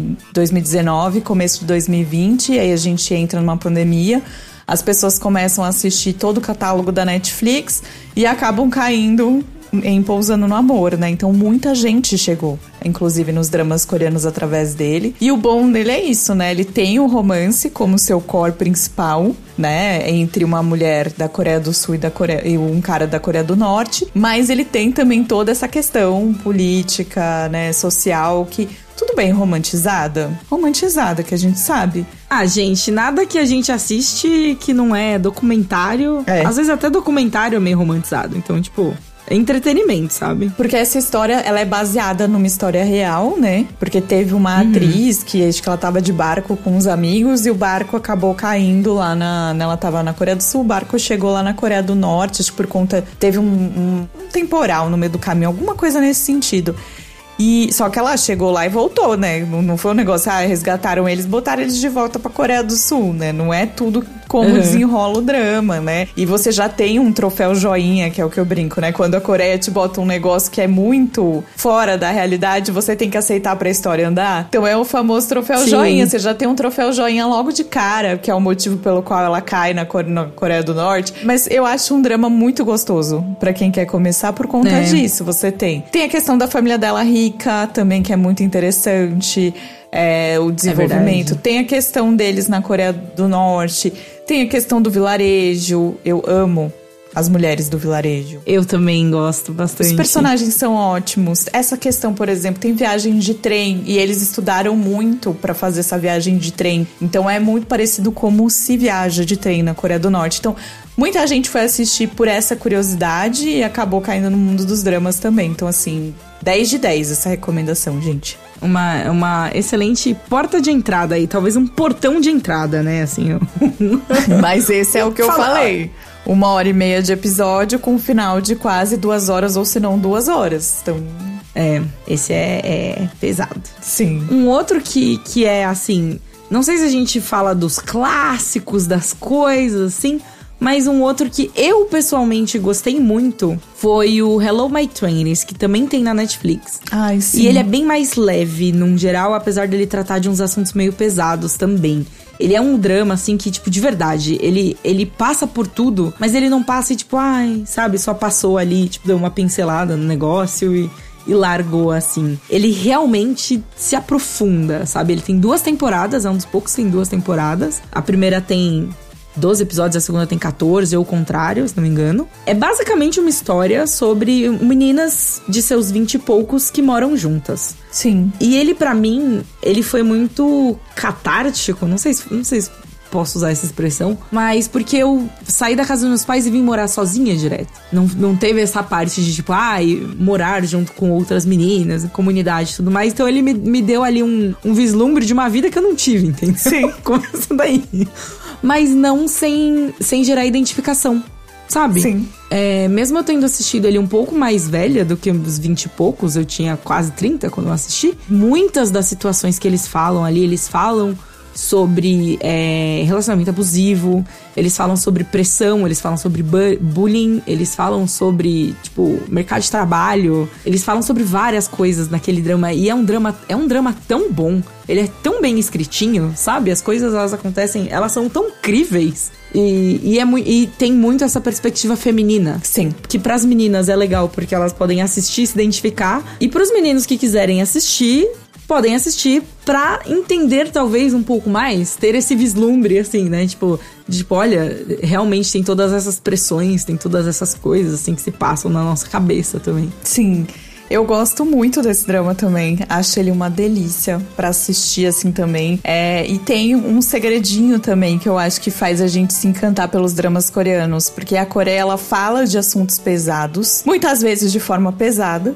2019, começo de 2020, e aí a gente entra numa pandemia. As pessoas começam a assistir todo o catálogo da Netflix e acabam caindo em Pousando no Amor, né? Então muita gente chegou, inclusive nos dramas coreanos através dele. E o bom dele é isso, né? Ele tem o romance como seu core principal, né? Entre uma mulher da Coreia do Sul e um cara da Coreia do Norte. Mas ele tem também toda essa questão política, né? Social, que... Tudo bem, romantizada, que a gente sabe. Ah, gente, nada que a gente assiste que não é documentário. Às vezes até documentário é meio romantizado. Então, tipo... é entretenimento, sabe? Porque essa história, ela é baseada numa história real, né? Porque teve uma atriz que acho que ela tava de barco com uns amigos e o barco acabou caindo lá ela tava na Coreia do Sul, o barco chegou lá na Coreia do Norte, acho que por conta... teve um temporal no meio do caminho, alguma coisa nesse sentido. E só que ela chegou lá e voltou, né? Não foi um negócio, resgataram eles, botaram eles de volta pra Coreia do Sul, né? Não é tudo como desenrola o drama, né? E você já tem um troféu joinha, que é o que eu brinco, né? Quando a Coreia te bota um negócio que é muito fora da realidade, você tem que aceitar pra história andar. Então é o famoso troféu joinha. Você já tem um troféu joinha logo de cara, que é o motivo pelo qual ela cai na Coreia do Norte. Mas eu acho um drama muito gostoso pra quem quer começar por conta disso. Você tem a questão da família dela rica também, que é muito interessante. O desenvolvimento. Tem a questão deles na Coreia do Norte. Tem a questão do vilarejo. Eu amo as mulheres do vilarejo. Eu também gosto bastante. Os personagens são ótimos. Essa questão, por exemplo, tem viagem de trem e eles estudaram muito pra fazer essa viagem de trem. Então é muito parecido como se viaja de trem na Coreia do Norte. Então, muita gente foi assistir por essa curiosidade e acabou caindo no mundo dos dramas também. Então, assim, 10 de 10 essa recomendação, gente. Uma excelente porta de entrada aí. Talvez um portão de entrada, né? Assim, Mas esse é o que eu falei. 1h30 de episódio com um final de quase 2 horas, ou se não 2 horas. Então... esse é pesado. Sim. Um outro que é, assim... Não sei se a gente fala dos clássicos, das coisas, assim... Mas um outro que eu, pessoalmente, gostei muito foi o Hello My 20s, que também tem na Netflix. Ai, sim. E ele é bem mais leve, num geral, apesar dele tratar de uns assuntos meio pesados também. Ele é um drama, assim, que, tipo, de verdade, ele passa por tudo, mas ele não passa e, tipo, ai, sabe, só passou ali, tipo, deu uma pincelada no negócio e largou, assim. Ele realmente se aprofunda, sabe? Ele tem 2 temporadas, é um dos poucos que tem 2 temporadas. A primeira tem 12 episódios, a segunda tem 14, ou o contrário, se não me engano. É basicamente uma história sobre meninas de seus 20 e poucos que moram juntas. Sim. E ele, pra mim, ele foi muito catártico, não sei se posso usar essa expressão, mas porque eu saí da casa dos meus pais e vim morar sozinha direto. Não teve essa parte de, tipo, morar junto com outras meninas, comunidade e tudo mais. Então ele me deu ali um vislumbre de uma vida que eu não tive, entendeu? Sim. Começa daí. Mas não sem gerar identificação, sabe? Sim. Mesmo eu tendo assistido ele um pouco mais velha do que os 20 e poucos, eu tinha quase 30 quando eu assisti, muitas das situações que eles falam ali, eles falam sobre relacionamento abusivo, eles falam sobre pressão, eles falam sobre bullying, eles falam sobre, tipo, mercado de trabalho, eles falam sobre várias coisas naquele drama, e é um drama tão bom, ele é tão bem escritinho, sabe? As coisas, elas acontecem, elas são tão incríveis. E tem muito essa perspectiva feminina. Sim. Que pras meninas é legal, porque elas podem assistir, se identificar. E pros meninos que quiserem assistir, podem assistir pra entender talvez um pouco mais, ter esse vislumbre, assim, né? Tipo, olha, realmente tem todas essas pressões, tem todas essas coisas, assim, que se passam na nossa cabeça também. Sim. Eu gosto muito desse drama também. Acho ele uma delícia pra assistir, assim, também. E tem um segredinho também que eu acho que faz a gente se encantar pelos dramas coreanos. Porque a Coreia, ela fala de assuntos pesados. Muitas vezes de forma pesada.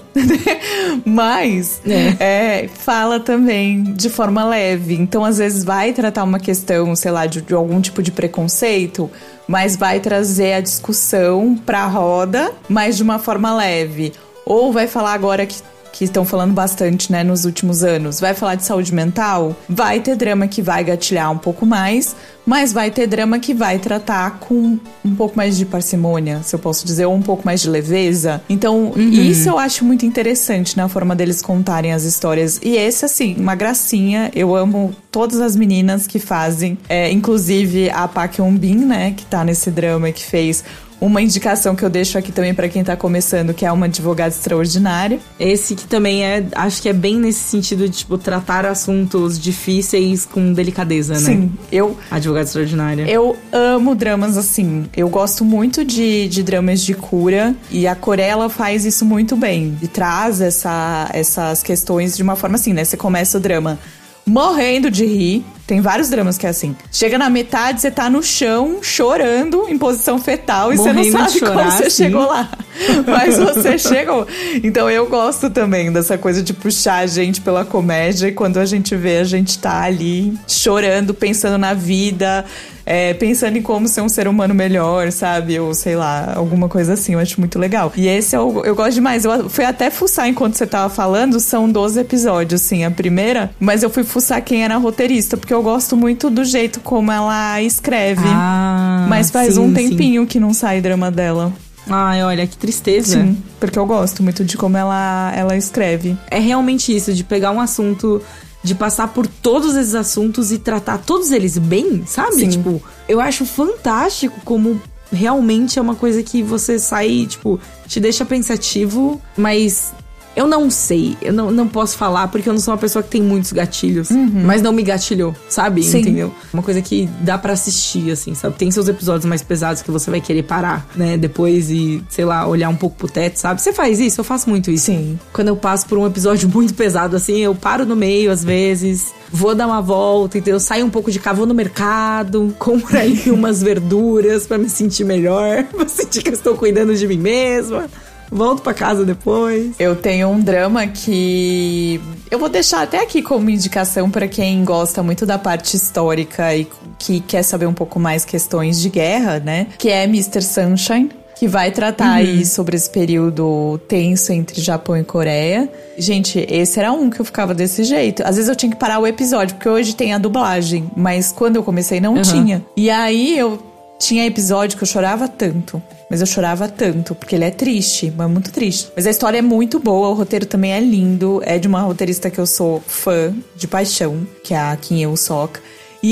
Mas fala também de forma leve. Então, às vezes, vai tratar uma questão, sei lá, de algum tipo de preconceito, mas vai trazer a discussão pra roda, mas de uma forma leve. Ou vai falar agora que estão falando bastante, né, nos últimos anos, vai falar de saúde mental? Vai ter drama que vai gatilhar um pouco mais, mas vai ter drama que vai tratar com um pouco mais de parcimônia, se eu posso dizer, ou um pouco mais de leveza. Então, isso eu acho muito interessante na forma deles contarem as histórias. E esse, assim, uma gracinha. Eu amo todas as meninas que fazem, inclusive a Park Hyun-bin, né, que tá nesse drama e que fez uma indicação que eu deixo aqui também pra quem tá começando, que é uma advogada extraordinária. Esse que também acho que é bem nesse sentido de, tipo, tratar assuntos difíceis com delicadeza, né? Sim, Advogada extraordinária. Eu amo dramas assim. Eu gosto muito de dramas de cura, e a Coreia, ela faz isso muito bem. E traz essas questões de uma forma assim, né? Você começa o drama morrendo de rir. Tem vários dramas que é assim. Chega na metade, você tá no chão, chorando, em posição fetal, e morrendo, você não sabe como você chegou lá. Mas você chegou. Então eu gosto também dessa coisa de puxar a gente pela comédia, e quando a gente vê, a gente tá ali chorando, pensando na vida, pensando em como ser um ser humano melhor, sabe? Ou sei lá, alguma coisa assim. Eu acho muito legal. E esse eu gosto demais. Eu fui até fuçar enquanto você tava falando. São 12 episódios, sim, a primeira. Mas eu fui fuçar quem era a roteirista, porque eu gosto muito do jeito como ela escreve. Mas faz um tempinho que não sai drama dela. Ai, olha, que tristeza. Sim, porque eu gosto muito de como ela escreve. É realmente isso, de pegar um assunto, de passar por todos esses assuntos e tratar todos eles bem, sabe? Sim. Tipo, eu acho fantástico como realmente é uma coisa que você sai, tipo, te deixa pensativo, mas Eu não sei, eu não posso falar porque eu não sou uma pessoa que tem muitos gatilhos, mas não me gatilhou, sabe? Sim. Entendeu? Uma coisa que dá pra assistir, assim, sabe? Tem seus episódios mais pesados que você vai querer parar, né? Depois e, sei lá, olhar um pouco pro teto, sabe? Você faz isso? Eu faço muito isso. Sim. Quando eu passo por um episódio muito pesado, assim, eu paro no meio, às vezes, vou dar uma volta, entendeu? Saio um pouco de cá, vou no mercado, compro aí umas verduras pra me sentir melhor, pra sentir que eu estou cuidando de mim mesma. Volto pra casa depois. Eu tenho um drama que eu vou deixar até aqui como indicação pra quem gosta muito da parte histórica e que quer saber um pouco mais questões de guerra, né? Que é Mr. Sunshine, que vai tratar aí sobre esse período tenso entre Japão e Coreia. Gente, esse era um que eu ficava desse jeito. Às vezes eu tinha que parar o episódio, porque hoje tem a dublagem, mas quando eu comecei não tinha. E aí eu tinha episódio que eu chorava tanto. Mas eu chorava tanto, porque ele é triste, mas muito triste. Mas a história é muito boa, o roteiro também é lindo. É de uma roteirista que eu sou fã de paixão, que é a Kim Eun-sok. E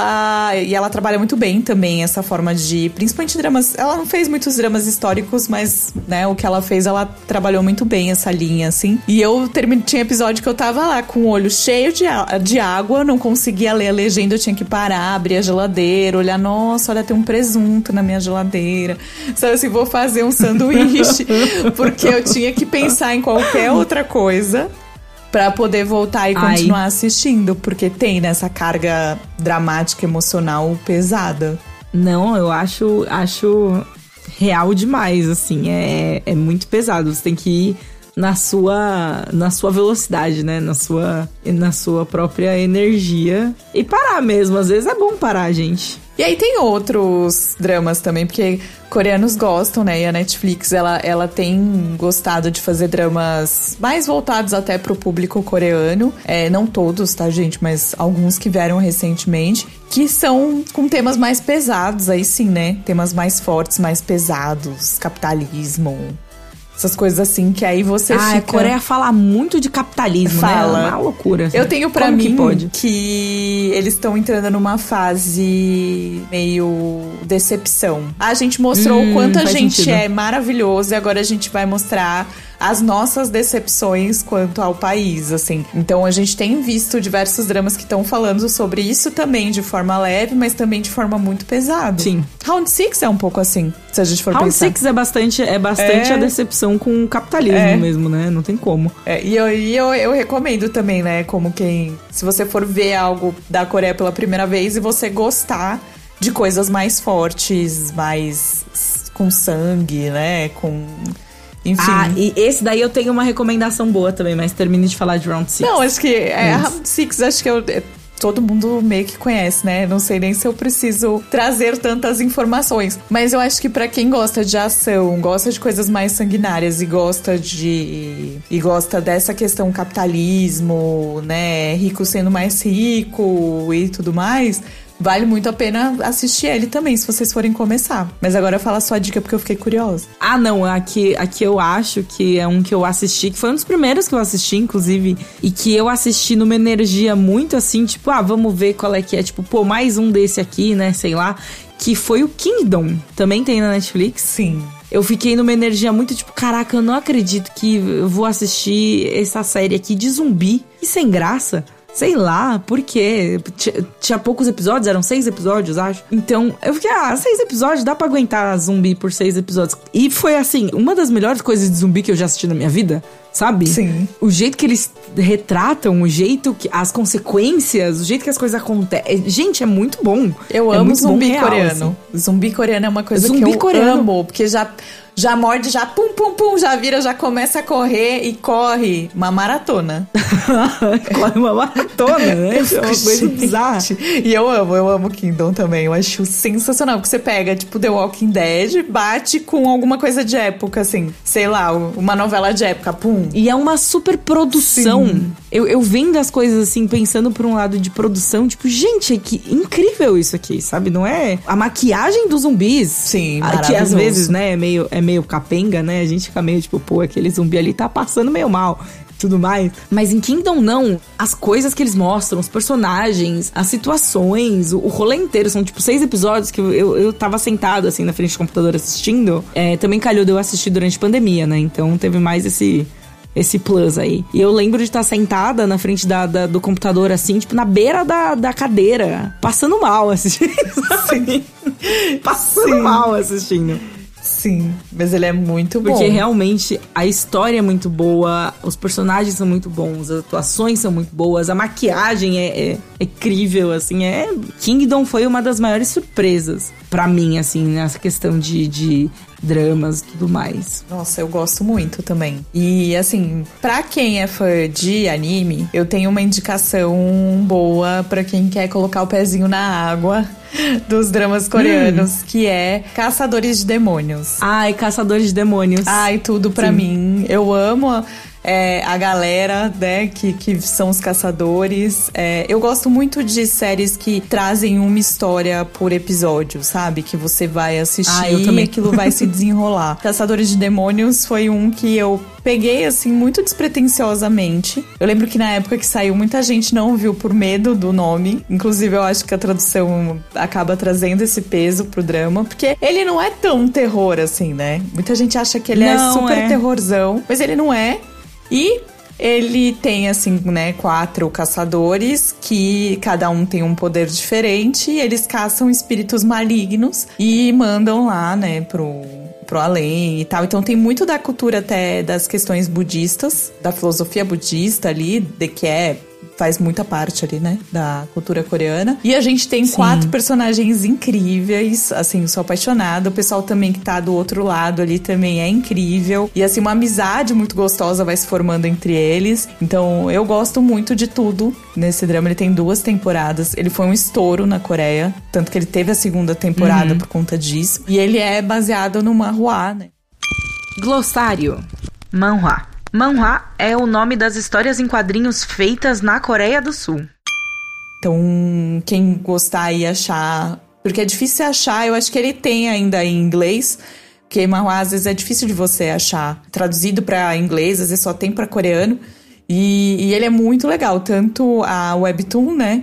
ela trabalha muito bem também essa forma de... Principalmente dramas... Ela não fez muitos dramas históricos, mas, né, o que ela fez, ela trabalhou muito bem essa linha, assim. E eu tinha episódio que eu tava lá com o olho cheio de água, não conseguia ler a legenda, eu tinha que parar, abrir a geladeira, olhar, nossa, olha, tem um presunto na minha geladeira. Sabe assim, vou fazer um sanduíche, porque eu tinha que pensar em qualquer outra coisa pra poder voltar e continuar assistindo, porque tem nessa carga dramática, emocional pesada. Não, eu acho real demais, assim, é muito pesado. Você tem que ir na sua velocidade, né? Na sua própria energia. E parar mesmo, às vezes é bom parar, gente. E aí tem outros dramas também, porque coreanos gostam, né? E a Netflix, ela tem gostado de fazer dramas mais voltados até pro público coreano. Não todos, tá, gente? Mas alguns que vieram recentemente, que são com temas mais pesados, aí sim, né? Temas mais fortes, mais pesados, capitalismo... Essas coisas assim, que aí você fica... A Coreia fala muito de capitalismo, fala. Né? É uma loucura. Assim. Eu tenho pra Como mim pode? que eles estão entrando numa fase meio decepção. A gente mostrou o quanto a gente sentido. é maravilhoso e agora a gente vai mostrar as nossas decepções quanto ao país, assim. Então a gente tem visto diversos dramas que estão falando sobre isso também de forma leve, mas também de forma muito pesada. Sim. Round 6 é um pouco assim, se a gente for Round pensar. 6 é bastante a decepção com o capitalismo mesmo, né? Não tem como. E eu recomendo também, né? Como se você for ver algo da Coreia pela primeira vez e você gostar de coisas mais fortes, mais com sangue, né? Enfim. E esse daí eu tenho uma recomendação boa também, mas termine de falar de Round 6. Não, acho que Round 6, acho que todo mundo meio que conhece, né? Não sei nem se eu preciso trazer tantas informações. Mas eu acho que pra quem gosta de ação, gosta de coisas mais sanguinárias e gosta dessa questão capitalismo, né? Rico sendo mais rico e tudo mais... Vale muito a pena assistir ele também, se vocês forem começar. Mas agora fala só a dica, porque eu fiquei curiosa. Ah, não. Aqui eu acho que é um que eu assisti, que foi um dos primeiros que eu assisti, inclusive. E que eu assisti numa energia muito assim, tipo, vamos ver qual é que é. Tipo, pô, mais um desse aqui, né? Sei lá. Que foi o Kingdom. Também tem na Netflix. Sim. Eu fiquei numa energia muito tipo, caraca, eu não acredito que eu vou assistir essa série aqui de zumbi. E sem graça. Sei lá, por quê? Tinha poucos episódios, eram 6 episódios, acho. Então, eu fiquei, 6 episódios, dá pra aguentar zumbi por 6 episódios. E foi, assim, uma das melhores coisas de zumbi que eu já assisti na minha vida, sabe? Sim. O jeito que eles retratam, o jeito que... As consequências, o jeito que as coisas acontecem... Gente, é muito bom. Eu amo zumbi coreano. Assim. Zumbi coreano é uma coisa que eu amo, porque já morde, já pum, pum, pum, já vira, já começa a correr e corre uma maratona. Corre uma maratona, né? É uma coisa bizarra. E eu amo Kingdom também. Eu acho sensacional, porque você pega, tipo, The Walking Dead, bate com alguma coisa de época, assim. Sei lá, uma novela de época, pum. E é uma super produção. Eu vendo as coisas assim, pensando por um lado de produção, tipo, gente, que incrível isso aqui, sabe? Não é... A maquiagem dos zumbis. Sim, que às vezes, né, é meio capenga, né? A gente fica meio tipo, pô, aquele zumbi ali tá passando meio mal. Tudo mais. Mas em Kingdom, não. As coisas que eles mostram, os personagens, as situações, o rolê inteiro. São, tipo, 6 episódios que eu tava sentado, assim, na frente do computador assistindo. Também calhou de eu assistir durante a pandemia, né? Então, teve mais esse plus aí. E eu lembro de estar sentada na frente do computador, assim, tipo, na beira da cadeira, passando mal assistindo. Sim. Passando mal assistindo. Sim, mas ele é muito bom. Porque realmente a história é muito boa, os personagens são muito bons, as atuações são muito boas, a maquiagem é incrível, assim, Kingdom foi uma das maiores surpresas pra mim, assim, nessa questão de dramas e tudo mais. Nossa, eu gosto muito também. E, assim, pra quem é fã de anime, eu tenho uma indicação boa pra quem quer colocar o pezinho na água dos dramas coreanos, que é Caçadores de Demônios. Ai, Caçadores de Demônios. Ai, tudo pra mim. Eu amo a galera, né, que são os caçadores. Eu gosto muito de séries que trazem uma história por episódio, sabe? Que você vai assistir e aquilo vai se desenrolar. Caçadores de Demônios foi um que eu peguei, assim, muito despretensiosamente. Eu lembro que na época que saiu, muita gente não viu por medo do nome. Inclusive, eu acho que a tradução acaba trazendo esse peso pro drama. Porque ele não é tão terror, assim, né? Muita gente acha que ele é super terrorzão. Mas ele não é. E ele tem, assim, né, 4 caçadores que cada um tem um poder diferente. E eles caçam espíritos malignos e mandam lá, né, pro além e tal. Então tem muito da cultura até das questões budistas, da filosofia budista ali, faz muita parte ali, né, da cultura coreana. E a gente tem 4 personagens incríveis, assim, sou apaixonada. O pessoal também que tá do outro lado ali também é incrível. E, assim, uma amizade muito gostosa vai se formando entre eles. Então, eu gosto muito de tudo nesse drama. Ele tem 2 temporadas. Ele foi um estouro na Coreia, tanto que ele teve a 2ª temporada por conta disso. E ele é baseado no manhwa, né? Glossário. Manhwa. Manhwa é o nome das histórias em quadrinhos feitas na Coreia do Sul. Então, quem gostar e achar... Porque é difícil achar, eu acho que ele tem ainda em inglês, porque manhwa às vezes é difícil de você achar. Traduzido para inglês, às vezes só tem para coreano. E ele é muito legal, tanto a webtoon, né,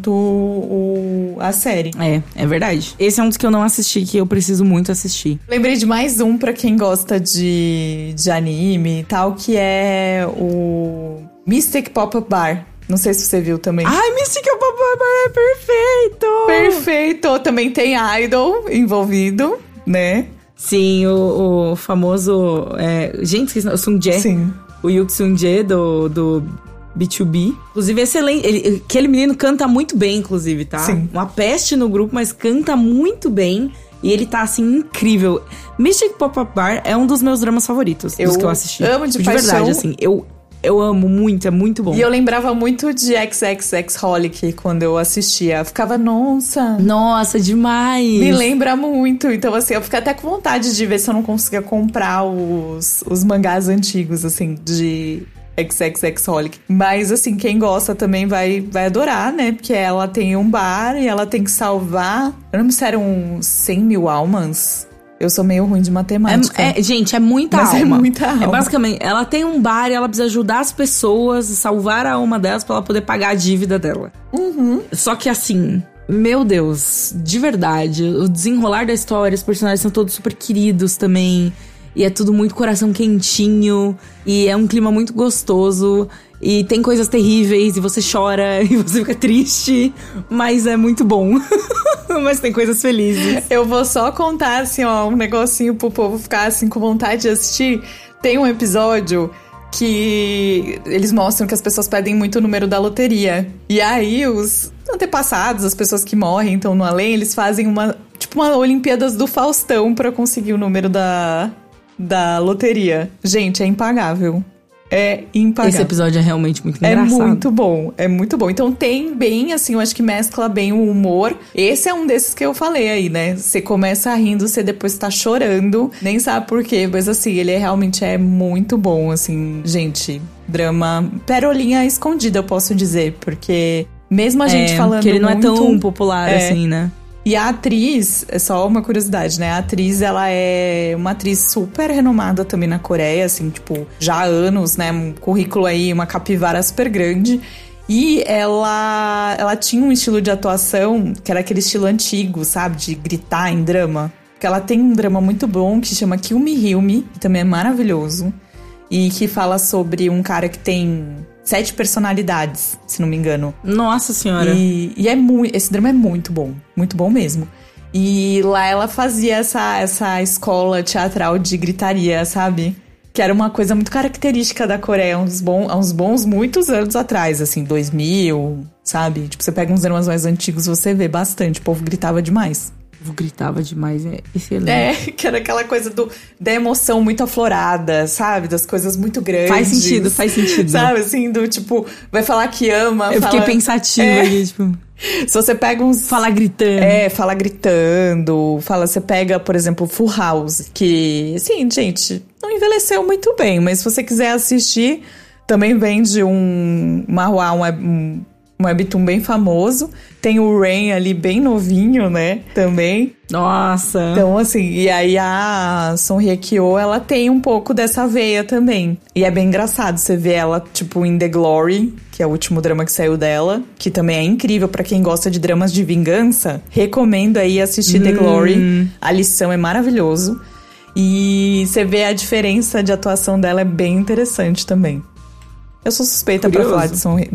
quanto a série. É verdade. Esse é um dos que eu não assisti, que eu preciso muito assistir. Lembrei de mais um pra quem gosta de anime e tal, que é o Mystic Pop-Up Bar. Não sei se você viu também. Ai, Mystic Pop-Up Bar é perfeito! Perfeito! Também tem idol envolvido, né? Sim, o famoso... gente, o Sung-jae. Sim. O Yuki Sung-jae do B2B. Inclusive, excelente. Aquele menino canta muito bem, inclusive, tá? Sim. Uma peste no grupo, mas canta muito bem. E ele tá, assim, incrível. Mystic Pop-Up Bar é um dos meus dramas favoritos, dos que eu assisti. Amo de paixão. verdade, assim. Eu amo muito, é muito bom. E eu lembrava muito de XXXholic quando eu assistia. Eu ficava, nossa, demais! Me lembra muito. Então, assim, eu fico até com vontade de ver se eu não conseguia comprar os mangás antigos, assim, de XXXholic. Mas, assim, quem gosta também vai adorar, né? Porque ela tem um bar e ela tem que salvar... Eu não me eram 100 mil almas... Eu sou meio ruim de matemática. Gente, é muita alma. Mas é muita alma. Basicamente, ela tem um bar e ela precisa ajudar as pessoas, salvar a alma delas pra ela poder pagar a dívida dela. Só que assim, meu Deus, de verdade, o desenrolar da história, os personagens são todos super queridos também. E é tudo muito coração quentinho. E é um clima muito gostoso. E tem coisas terríveis, e você chora, e você fica triste. Mas é muito bom. Mas tem coisas felizes. Eu vou só contar, assim, ó, um negocinho pro povo ficar, assim, com vontade de assistir. Tem um episódio que eles mostram que as pessoas pedem muito o número da loteria. E aí, os antepassados, as pessoas que morrem, então no além, eles fazem uma Olimpíadas do Faustão pra conseguir o número da loteria. Gente, é impagável. É impagável. Esse episódio é realmente muito engraçado. É muito bom. Então tem bem, assim, eu acho que mescla bem o humor. Esse é um desses que eu falei aí, né? Você começa rindo, você depois tá chorando. Nem sabe por quê, mas assim, ele realmente é muito bom, assim. Gente, drama... Perolinha escondida, eu posso dizer. Porque mesmo a gente falando que ele não muito, é tão popular, assim, né? E a atriz, é só uma curiosidade, né? A atriz, ela é uma atriz super renomada também na Coreia, assim, tipo, já há anos, né? Um currículo aí, uma capivara super grande. E ela tinha um estilo de atuação que era aquele estilo antigo, sabe? De gritar em drama. Porque ela tem um drama muito bom que se chama Kill Me Heal Me, que também é maravilhoso. e que fala sobre um cara que tem 7 personalidades, se não me engano. Nossa senhora. E esse drama é muito bom mesmo. E lá ela fazia essa escola teatral de gritaria, sabe? Que era uma coisa muito característica da Coreia há uns bons muitos anos atrás, assim, 2000, sabe? Tipo, você pega uns dramas mais antigos, você vê bastante, o povo gritava demais. Eu gritava demais, é excelente. Que era aquela coisa da emoção muito aflorada, sabe? Das coisas muito grandes. Faz sentido. Sabe, assim, do tipo, vai falar que ama. Fiquei pensativa aqui, tipo... Se você pega uns... Falar gritando. Falar gritando. Você pega, por exemplo, Full House, que, assim, gente, não envelheceu muito bem, mas se você quiser assistir, também vem de um webtoon bem famoso. Tem o Rain ali bem novinho, né? Também. Nossa. Então, assim, e aí a Son Hye-kyo, ela tem um pouco dessa veia também. E é bem engraçado você ver ela, tipo, em The Glory, que é o último drama que saiu dela, que também é incrível pra quem gosta de dramas de vingança. Recomendo aí assistir The Glory. A lição é maravilhoso. E você vê a diferença de atuação dela, é bem interessante também. Eu sou suspeita pra falar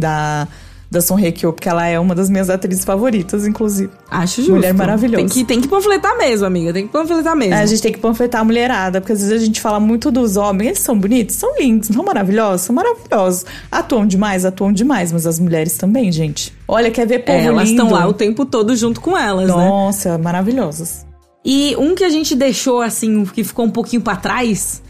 da Son Hye-kyo, porque ela é uma das minhas atrizes favoritas, inclusive. Acho justo. Mulher maravilhosa. Tem que panfletar mesmo, amiga. Tem que panfletar mesmo. A gente tem que panfletar a mulherada, porque às vezes a gente fala muito dos homens. Eles são bonitos, são lindos, são maravilhosos. Atuam demais, mas as mulheres também, gente. Olha, quer ver povo lindo? Elas estão lá o tempo todo junto com elas, né? Nossa, maravilhosas. E um que a gente deixou, assim, que ficou um pouquinho pra trás...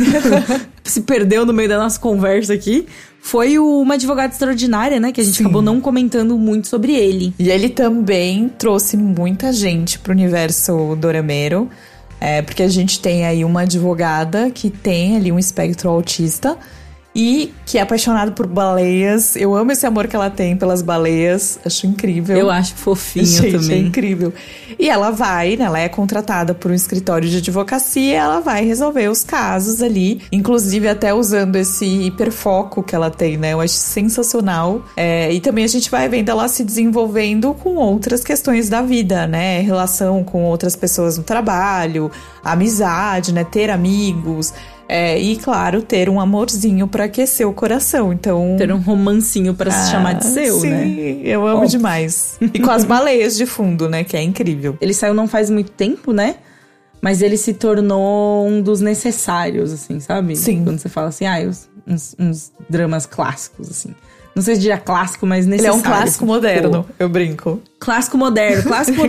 se perdeu no meio da nossa conversa aqui, foi Uma Advogada Extraordinária, né? Que a gente acabou não comentando muito sobre ele. E ele também trouxe muita gente pro universo dorameiro. Porque a gente tem aí uma advogada que tem ali um espectro autista e que é apaixonada por baleias. Eu amo esse amor que ela tem pelas baleias. Acho incrível. Eu acho fofinho, gente, também. É incrível. E ela vai, né? Ela é contratada por um escritório de advocacia e ela vai resolver os casos ali. Inclusive até usando esse hiperfoco que ela tem, né? Eu acho sensacional. E também a gente vai vendo ela se desenvolvendo com outras questões da vida, né? Relação com outras pessoas no trabalho, amizade, né? Ter amigos... e, claro, ter um amorzinho pra aquecer o coração, então... Ter um romancinho pra se chamar de seu, sim, né? Sim, eu amo demais. E com as baleias de fundo, né? Que é incrível. Ele saiu não faz muito tempo, né? Mas ele se tornou um dos necessários, assim, sabe? Sim. Quando você fala assim, uns dramas clássicos, assim. Não sei se diria clássico, mas necessário. Ele é um clássico moderno, tipo, eu brinco. Clássico moderno. Gostei.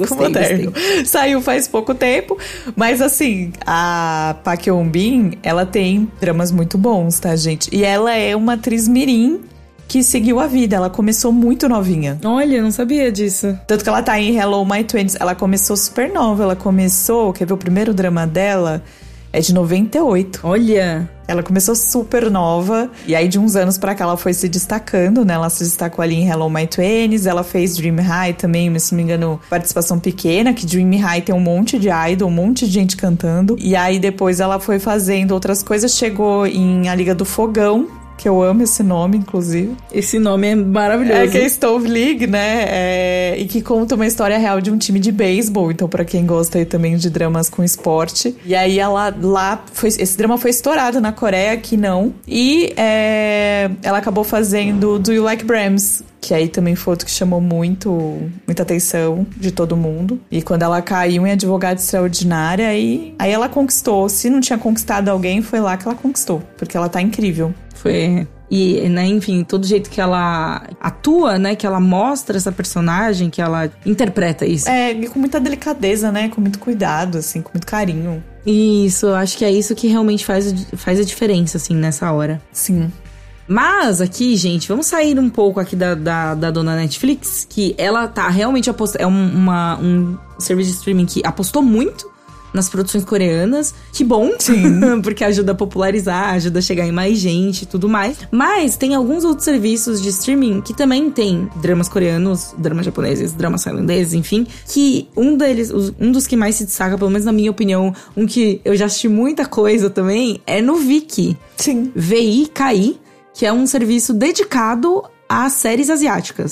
Saiu faz pouco tempo, mas assim, a Park Hyun-bin, ela tem dramas muito bons, tá, gente? E ela é uma atriz mirim que seguiu a vida, ela começou muito novinha. Olha, não sabia disso. Tanto que ela tá em Hello My Twenties, ela começou super nova, quer ver o primeiro drama dela? É de 98. Olha... Ela começou super nova, e aí de uns anos pra cá ela foi se destacando, né? Ela se destacou ali em Hello My Twenties, ela fez Dream High também, se não me engano, participação pequena, que Dream High tem um monte de idol, um monte de gente cantando. E aí depois ela foi fazendo outras coisas, chegou em A Liga do Fogão, que eu amo esse nome, inclusive. Esse nome é maravilhoso. Que é Stove League, né? E que conta uma história real de um time de beisebol. Então, pra quem gosta aí também de dramas com esporte. E aí, esse drama foi estourado na Coreia, aqui não. E ela acabou fazendo Do You Like Brahms? Que aí também foi outro que chamou muita atenção de todo mundo. E quando ela caiu em Advogada Extraordinária, aí ela conquistou. Se não tinha conquistado alguém, foi lá que ela conquistou. Porque ela tá incrível. Foi. E, né, enfim, todo jeito que ela atua, né, que ela mostra essa personagem, que ela interpreta isso. E com muita delicadeza, né, com muito cuidado, assim, com muito carinho. Isso, eu acho que é isso que realmente faz a diferença, assim, nessa hora. Sim. Mas aqui, gente, vamos sair um pouco aqui da dona Netflix, que ela tá realmente apostando, um serviço de streaming que apostou muito nas produções coreanas. Que bom, sim. Porque ajuda a popularizar, ajuda a chegar em mais gente e tudo mais. Mas tem alguns outros serviços de streaming que também tem dramas coreanos, dramas japoneses, dramas tailandeses, enfim. Que um dos que mais se destaca, pelo menos na minha opinião, um que eu já assisti muita coisa também, é no Viki. Sim. VIKI, que é um serviço dedicado a séries asiáticas.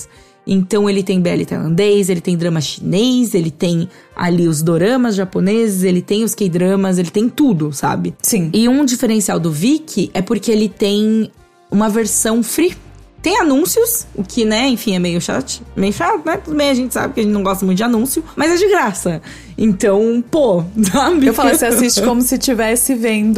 Então ele tem BL tailandês, ele tem drama chinês, ele tem ali os doramas japoneses, ele tem os K-dramas, ele tem tudo, sabe? Sim. E um diferencial do Viki é porque ele tem uma versão free. Tem anúncios, o que, né, enfim, é meio chato, né? Tudo bem, a gente sabe que a gente não gosta muito de anúncio, mas é de graça. Então, pô, sabe? Eu falo, você assiste como se estivesse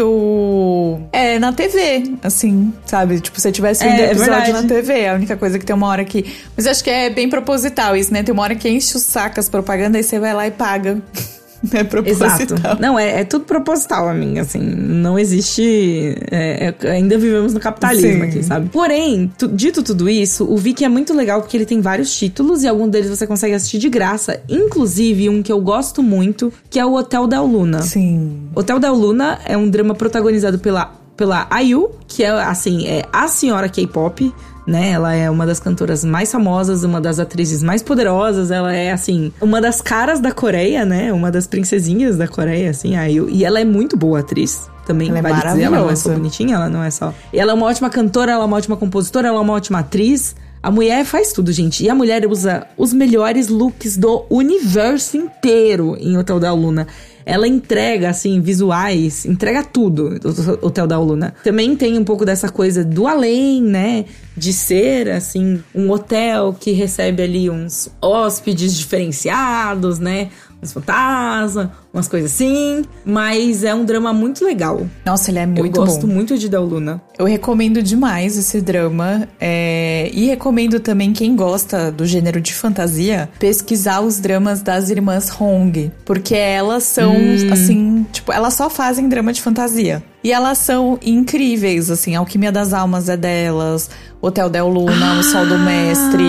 vendo na TV, assim, sabe? Tipo, se você estivesse vendo episódio na TV, é a única coisa que tem uma hora que... Mas eu acho que é bem proposital isso, né? Tem uma hora que enche o saco as propagandas, aí você vai lá e paga. É proposital. Exato. Não, é tudo proposital, amiga, assim, não existe... ainda vivemos no capitalismo aqui, sabe? Porém, dito tudo isso, o Viki é muito legal porque ele tem vários títulos e algum deles você consegue assistir de graça, inclusive um que eu gosto muito, que é o Hotel Del Luna. Sim. Hotel Del Luna é um drama protagonizado pela IU, que é, assim, a senhora K-pop, né? Ela é uma das cantoras mais famosas, uma das atrizes mais poderosas, ela é, assim, uma das caras da Coreia, né? Uma das princesinhas da Coreia, assim, a IU. E ela é muito boa atriz também, ela vale é dizer, ela não é só bonitinha, ela não é só... Ela é uma ótima cantora, ela é uma ótima compositora, ela é uma ótima atriz. A mulher faz tudo, gente. E a mulher usa os melhores looks do universo inteiro em Hotel Del Luna. Ela entrega, assim, visuais, entrega tudo, o Hotel Del Luna. Também tem um pouco dessa coisa do além, né? De ser, assim, um hotel que recebe ali uns hóspedes diferenciados, né? Uns fantasmas, umas coisas assim. Mas é um drama muito legal. Nossa, ele é muito bom. Eu gosto muito de Del Luna. Eu recomendo demais esse drama. E recomendo também quem gosta do gênero de fantasia pesquisar os dramas das irmãs Hong. Porque elas são, assim, tipo, elas só fazem drama de fantasia. E elas são incríveis, assim, Alquimia das Almas é delas, Hotel Del Luna, O Sol do Mestre.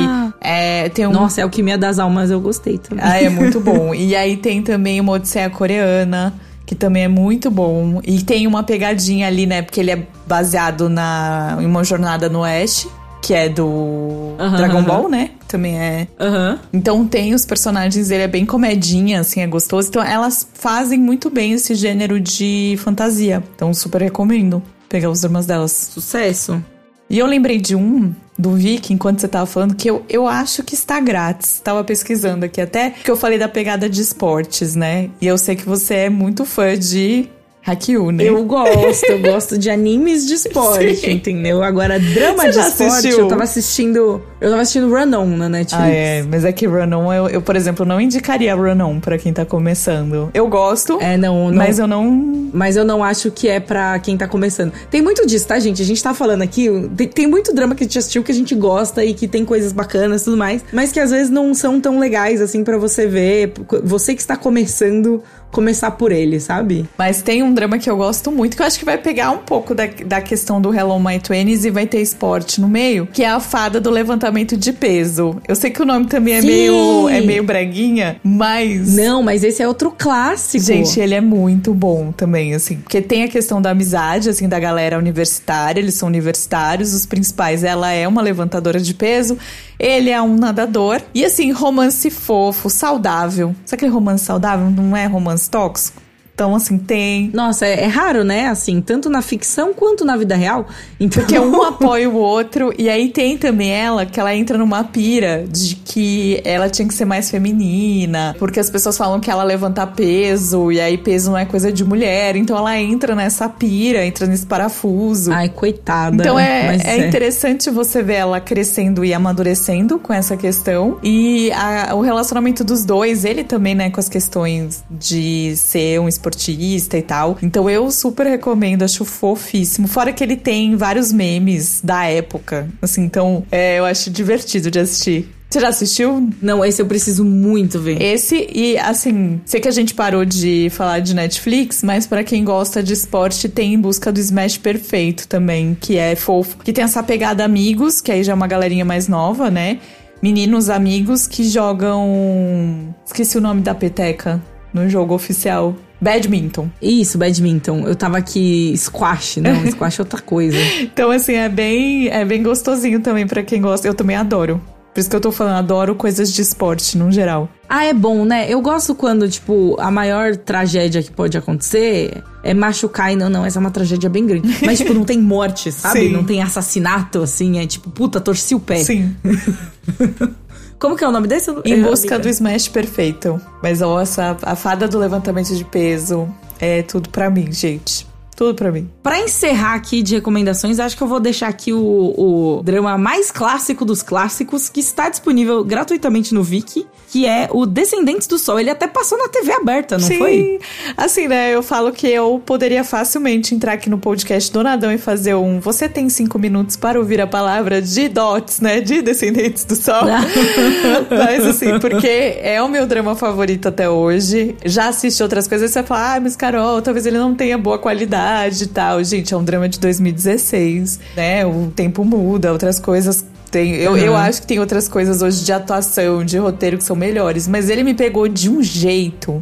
Nossa, Alquimia das Almas eu gostei também. É muito bom. E aí tem também uma Odisseia Coreana, que também é muito bom. E tem uma pegadinha ali, né, porque ele é baseado em uma jornada no Oeste, que é do Dragon Ball, né? Também é. Então tem os personagens, ele é bem comedinha, assim, é gostoso. Então elas fazem muito bem esse gênero de fantasia. Então super recomendo pegar os dramas delas. Sucesso. E eu lembrei de do Viki, enquanto você tava falando, que eu acho que está grátis. Tava pesquisando aqui até, que eu falei da pegada de esportes, né? E eu sei que você é muito fã de Haikyuu, né? Eu gosto de animes de esporte, sim, entendeu? Agora, drama de esporte, assistiu? Eu tava assistindo Run-On na Netflix. Mas é que Run-On, eu, por exemplo, não indicaria Run-On pra quem tá começando. Eu gosto, mas eu não... Mas eu não acho que é pra quem tá começando. Tem muito disso, tá, gente? A gente tá falando aqui, tem muito drama que a gente assistiu que a gente gosta e que tem coisas bacanas e tudo mais, mas que às vezes não são tão legais, assim, pra você ver. Você que está começar por ele, sabe? Mas tem um drama que eu gosto muito, que eu acho que vai pegar um pouco da questão do Hello My 20s e vai ter esporte no meio, que é a Fada do Levantamento de Peso. Eu sei que o nome também é meio breguinha, mas... Não, mas esse é outro clássico. Gente, ele é muito bom também, assim, porque tem a questão da amizade, assim, da galera universitária, eles são universitários, os principais, ela é uma levantadora de peso, ele é um nadador, e assim, romance fofo, saudável. Sabe aquele romance saudável? Não é romance tóxico? Então, assim, tem... Nossa, é raro, né? Assim, tanto na ficção quanto na vida real. Então... Porque um apoia o outro. E aí tem também que ela entra numa pira de que ela tinha que ser mais feminina. Porque as pessoas falam que ela levanta peso. E aí peso não é coisa de mulher. Então ela entra nessa pira, entra nesse parafuso. Ai, coitada. Então é interessante você ver ela crescendo e amadurecendo com essa questão. E o relacionamento dos dois, ele também, né, com as questões de ser um esportista e tal. Então eu super recomendo, acho fofíssimo. Fora que ele tem vários memes da época. Assim, então eu acho divertido de assistir. Você já assistiu? Não, esse eu preciso muito ver. Esse, e assim, sei que a gente parou de falar de Netflix, mas pra quem gosta de esporte, tem Em Busca do Smash Perfeito também, que é fofo. Que tem essa pegada amigos, que aí já é uma galerinha mais nova, né? Meninos amigos que jogam... Esqueci o nome da peteca no jogo oficial. Badminton. Isso, badminton. Eu tava aqui, squash. Não, squash é outra coisa. Então, assim, é bem gostosinho também pra quem gosta. Eu também adoro. Por isso que eu tô falando, adoro coisas de esporte, no geral. Ah, é bom, né? Eu gosto quando, tipo, a maior tragédia que pode acontecer é machucar e não, essa é uma tragédia bem grande. Mas, tipo, não tem morte, sabe? Sim. Não tem assassinato, assim, é tipo, puta, torci o pé. Sim. Como que é o nome desse? Em Busca do Smash Perfeito. Mas, nossa, a fada do levantamento de peso é tudo pra mim, gente. Tudo pra mim. Pra encerrar aqui de recomendações, acho que eu vou deixar aqui o drama mais clássico dos clássicos, que está disponível gratuitamente no Viki, que é o Descendentes do Sol. Ele até passou na TV aberta, não foi? Assim, né, eu falo que eu poderia facilmente entrar aqui no podcast do Nadão e fazer Você tem 5 minutos para ouvir a palavra de Dots, né, de Descendentes do Sol. Mas assim, porque é o meu drama favorito até hoje. Já assisti outras coisas e você fala, mas Carol, talvez ele não tenha boa qualidade e tal. Gente, é um drama de 2016, né? O tempo muda, outras coisas. Eu acho que tem outras coisas hoje de atuação, de roteiro que são melhores. Mas ele me pegou de um jeito,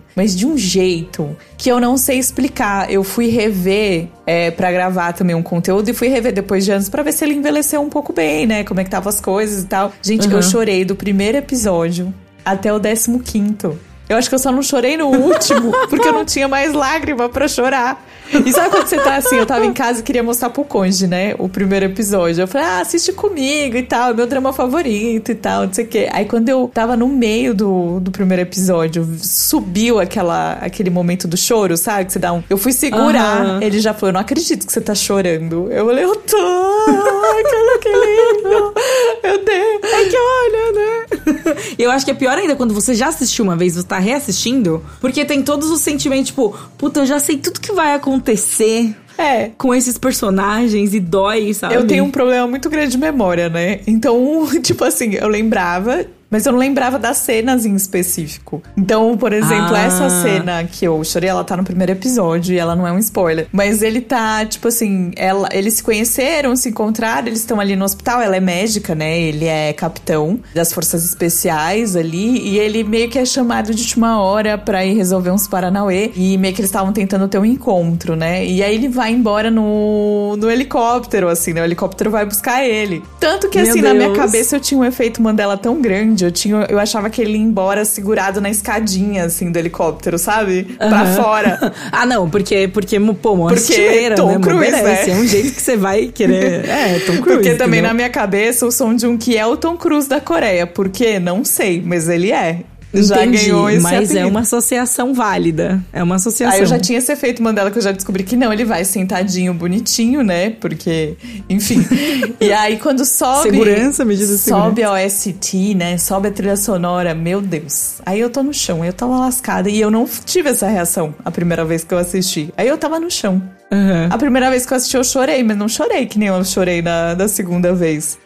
que eu não sei explicar. Eu fui rever pra gravar também um conteúdo e fui rever depois de anos pra ver se ele envelheceu um pouco bem, né? Como é que estavam as coisas e tal. Gente, eu chorei do primeiro episódio até o 15º. Eu acho que eu só não chorei no último, porque eu não tinha mais lágrima pra chorar. E sabe quando você tá assim, eu tava em casa e queria mostrar pro cônjuge, né, o primeiro episódio. Eu falei, assiste comigo e tal, é meu drama favorito e tal, não sei o quê. Aí quando eu tava no meio do primeiro episódio, subiu aquele momento do choro, sabe? Que você dá Eu fui segurar, ele já falou, eu não acredito que você tá chorando. Eu falei, eu tô, ai, que lindo, meu Deus. É que olha, né? Eu acho que é pior ainda quando você já assistiu uma vez, você tá reassistindo, porque tem todos os sentimentos, tipo, puta, eu já sei tudo que vai acontecer com esses personagens e dói, sabe? Eu tenho um problema muito grande de memória, né? Então, tipo assim, eu lembrava, mas eu não lembrava das cenas em específico. Então, por exemplo, essa cena que eu chorei, ela tá no primeiro episódio e ela não é um spoiler. Mas ele tá, tipo assim, eles se conheceram, se encontraram, eles estão ali no hospital, ela é médica, né? Ele é capitão das forças especiais ali e ele meio que é chamado de última hora pra ir resolver uns paranauê e meio que eles estavam tentando ter um encontro, né? E aí ele vai embora no helicóptero, assim, né? O helicóptero vai buscar ele. Tanto que, assim, na minha cabeça eu tinha um efeito Mandela tão grande. Eu achava que ele ia embora segurado na escadinha, assim, do helicóptero, sabe? Pra fora. Não, porque pô, uma estileira, Tom né? Cruise, né? É um jeito que você vai querer... Tom Cruise. Porque também na minha cabeça o Song Joong-ki é o Tom Cruise da Coreia. Por quê? Não sei, mas ele é. Já ganhou esse mas apelido. É uma associação válida. É uma associação. Aí eu já tinha esse efeito Mandela que eu já descobri que não, ele vai sentadinho, bonitinho, né? Porque, enfim. E aí quando sobe... Segurança, medida de segurança. Sobe a OST, né? Sobe a trilha sonora, meu Deus. Aí eu tô no chão, eu tava lascada. E eu não tive essa reação a primeira vez que eu assisti. Aí eu tava no chão. A primeira vez que eu assisti eu chorei, mas não chorei que nem eu chorei da segunda vez.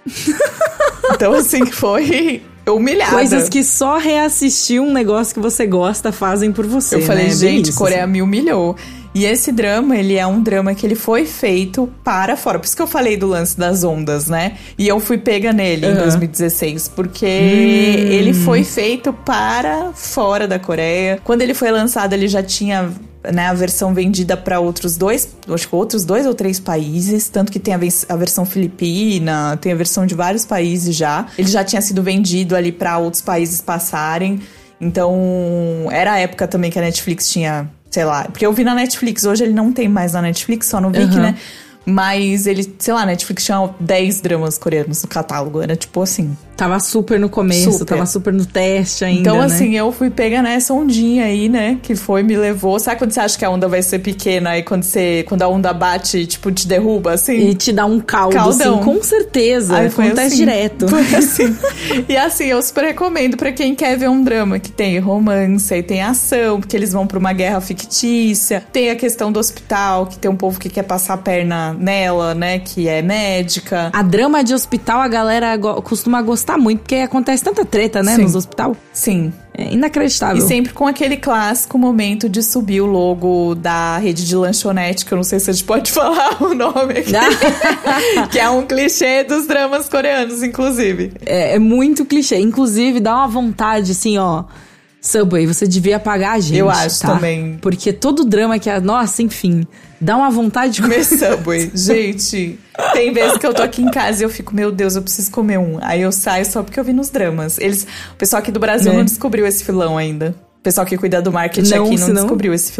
Então assim, foi... humilhada. Coisas que só reassistir um negócio que você gosta fazem por você, Eu falei, né? gente, Coreia me humilhou. E esse drama, ele é um drama que ele foi feito para fora. Por isso que eu falei do lance das ondas, né? E eu fui pega nele em 2016, porque ele foi feito para fora da Coreia. Quando ele foi lançado, ele já tinha... né, a versão vendida para outros 2 ou 3 países, tanto que tem a versão filipina, tem a versão de vários países já. Ele já tinha sido vendido ali para outros países passarem. Então, era a época também que a Netflix tinha, sei lá, porque eu vi na Netflix, hoje ele não tem mais na Netflix, só no Viki, né? Mas ele, sei lá, a Netflix tinha 10 dramas coreanos no catálogo, era tipo assim... Tava super no começo, tava super no teste ainda, então, né? assim, eu fui pegar nessa ondinha aí, né? Que me levou... Sabe quando você acha que a onda vai ser pequena e quando a onda bate, tipo, te derruba, assim? E te dá um caldão. Assim, com certeza. Aí foi acontece assim, direto. Foi assim. E assim, eu super recomendo pra quem quer ver um drama que tem romance e tem ação, porque eles vão pra uma guerra fictícia. Tem a questão do hospital, que tem um povo que quer passar a perna nela, né? Que é médica. A drama de hospital, a galera costuma gostar muito, porque acontece tanta treta, né, nos hospital. Sim. É inacreditável. E sempre com aquele clássico momento de subir o logo da rede de lanchonete, que eu não sei se a gente pode falar o nome aqui. Que é um clichê dos dramas coreanos, inclusive. É muito clichê. Inclusive, dá uma vontade, assim, ó... Subway, você devia pagar a gente, eu acho, tá? também. Porque todo drama que... Nossa, enfim... Dá uma vontade de comer Subway. Gente, tem vezes que eu tô aqui em casa e eu fico, meu Deus, eu preciso comer um. Aí eu saio só porque eu vi nos dramas. O pessoal aqui do Brasil não descobriu esse filão ainda. O pessoal que cuida do marketing aqui não descobriu esse filão.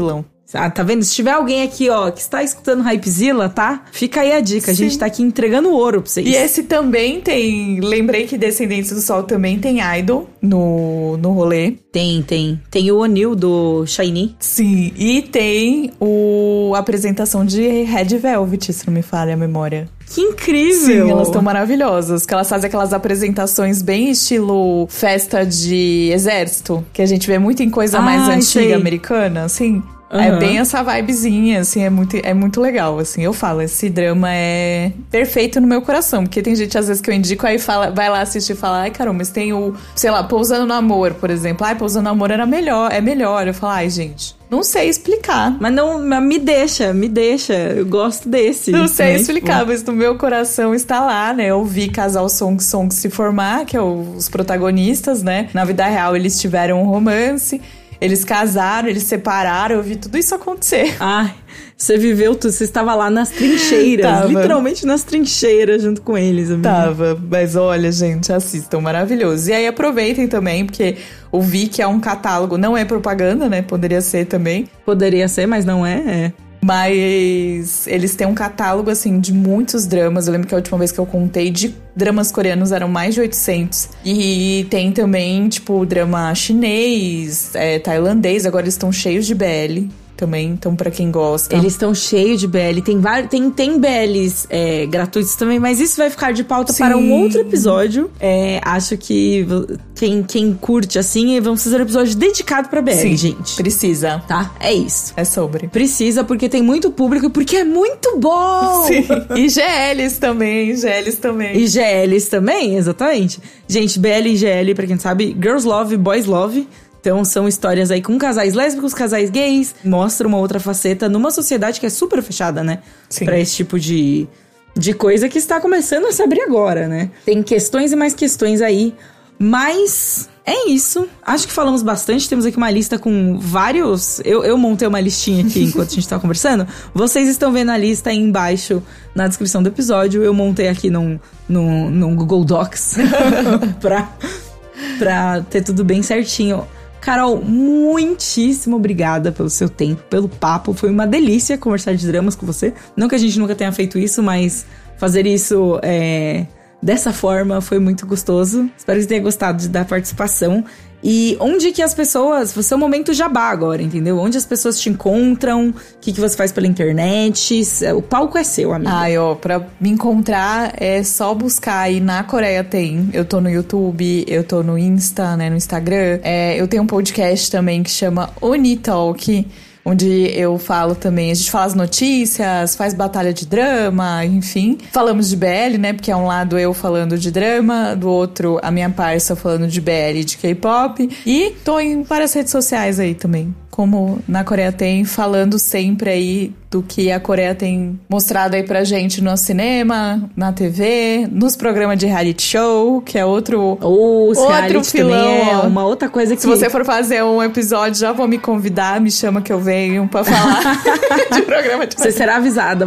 Ah, tá vendo? Se tiver alguém aqui, ó, que está escutando Hypezilla, tá? Fica aí a dica. Sim. A gente tá aqui entregando ouro pra vocês. E esse também tem... Lembrei que Descendentes do Sol também tem idol no rolê. Tem. Tem o O'Neill do Shiny. Sim, e tem a apresentação de Red Velvet, se não me falha a memória. Que incrível! Sim, elas estão maravilhosas. Que elas fazem aquelas apresentações bem estilo festa de exército, que a gente vê muito em coisa mais antiga, americana, assim. É bem essa vibezinha, assim, é muito legal, assim. Eu falo, esse drama é perfeito no meu coração, porque tem gente, às vezes, que eu indico, aí vai lá assistir e fala, ai, caramba, mas tem sei lá, Pousando no Amor, por exemplo. Ai, Pousando no Amor é melhor. Eu falo, ai, gente, não sei explicar. Mas me deixa, eu gosto desse. Não sei explicar, tipo... mas no meu coração está lá, né? Eu vi casal Song se formar, que é os protagonistas, né? Na vida real, eles tiveram um romance... Eles casaram, eles separaram, eu vi tudo isso acontecer. Ai, você viveu tudo, você estava lá nas trincheiras, literalmente nas trincheiras junto com eles, amiga. Tava, mas olha, gente, assistam, maravilhoso. E aí aproveitem também, porque o Viki é um catálogo, não é propaganda, né? Poderia ser também. Poderia ser, mas não é. Mas eles têm um catálogo, assim, de muitos dramas. Eu lembro que a última vez que eu contei de dramas coreanos eram mais de 800. E tem também, tipo, drama chinês, tailandês. Agora eles estão cheios de BL também, então pra quem gosta. Eles estão cheios de BL, tem BLs gratuitos também, mas isso vai ficar de pauta para um outro episódio. Acho que quem curte assim, vamos fazer um episódio dedicado pra BL, sim, gente. Precisa. Tá? É isso. É sobre. Precisa, porque tem muito público e porque é muito bom! Sim. E GLs também. E GLs também, exatamente. Gente, BL e GL, pra quem não sabe, Girls Love, Boys Love. Então são histórias aí com casais lésbicos, casais gays. Mostra uma outra faceta numa sociedade que é super fechada, né? Sim. Pra esse tipo de coisa que está começando a se abrir agora, né? Tem questões e mais questões aí. Mas é isso. Acho que falamos bastante. Temos aqui uma lista com vários... Eu montei uma listinha aqui enquanto a gente tá conversando. Vocês estão vendo a lista aí embaixo na descrição do episódio. Eu montei aqui num Google Docs pra ter tudo bem certinho. Carol, muitíssimo obrigada pelo seu tempo, pelo papo. Foi uma delícia conversar de dramas com você. Não que a gente nunca tenha feito isso, mas fazer isso dessa forma foi muito gostoso. Espero que você tenha gostado da participação. E onde que as pessoas... Você é o momento jabá agora, entendeu? Onde as pessoas te encontram, o que você faz pela internet. O palco é seu, amiga. Pra me encontrar é só buscar aí na Coreia Tem. Eu tô no YouTube, eu tô no Insta, né, no Instagram. Eu tenho um podcast também que chama Onitalk, onde eu falo também, a gente fala as notícias, faz batalha de drama, enfim. Falamos de BL, né, porque é um lado eu falando de drama, do outro a minha parça falando de BL e de K-pop. E tô em várias redes sociais aí também, como na Coreia Tem, falando sempre aí do que a Coreia tem mostrado aí pra gente no cinema, na TV, nos programas de reality show, que é outro filão. Também é uma outra coisa que... Se você for fazer um episódio, já vou me convidar, me chama que eu venho pra falar de programa de Você será avisada.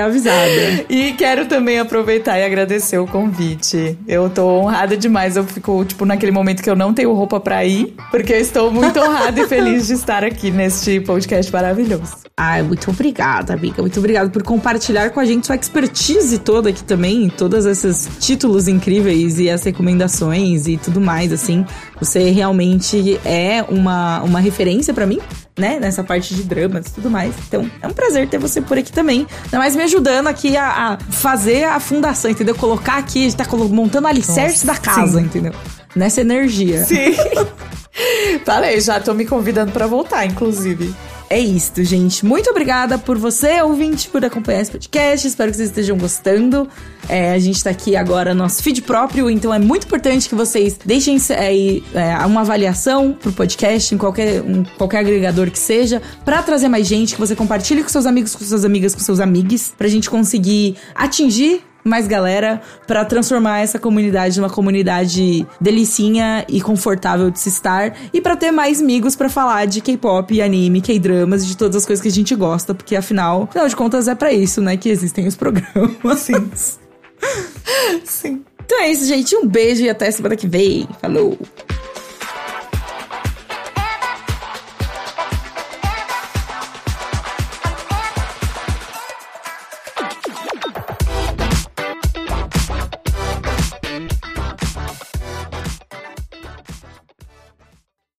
E quero também aproveitar e agradecer o convite. Eu tô honrada demais, eu fico, tipo, naquele momento que eu não tenho roupa pra ir, porque eu estou muito honrada e feliz de estar aqui neste podcast maravilhoso. Ai, muito obrigada, amiga. Muito obrigada por compartilhar com a gente sua expertise toda aqui também, todos esses títulos incríveis e as recomendações e tudo mais, assim. Você realmente é uma referência pra mim, né? Nessa parte de dramas e tudo mais. Então, é um prazer ter você por aqui também. Ainda mais me ajudando aqui a fazer a fundação, entendeu? Colocar aqui, a gente tá montando o alicerce da casa, sim, entendeu? Nessa energia. Sim. Falei, já tô me convidando pra voltar, inclusive. É isso, gente. Muito obrigada por você, ouvinte, por acompanhar esse podcast. Espero que vocês estejam gostando. A gente tá aqui agora no nosso feed próprio, então é muito importante que vocês deixem aí uma avaliação pro podcast, em qualquer agregador que seja, pra trazer mais gente, que você compartilhe com seus amigos, com suas amigas, com seus amigues, pra gente conseguir atingir mais galera, pra transformar essa comunidade numa comunidade delicinha e confortável de se estar, e pra ter mais amigos pra falar de K-pop, anime, K-dramas, de todas as coisas que a gente gosta, porque afinal de contas é pra isso, né, que existem os programas. Sim. Sim. Então é isso, gente, um beijo e até semana que vem. Falou!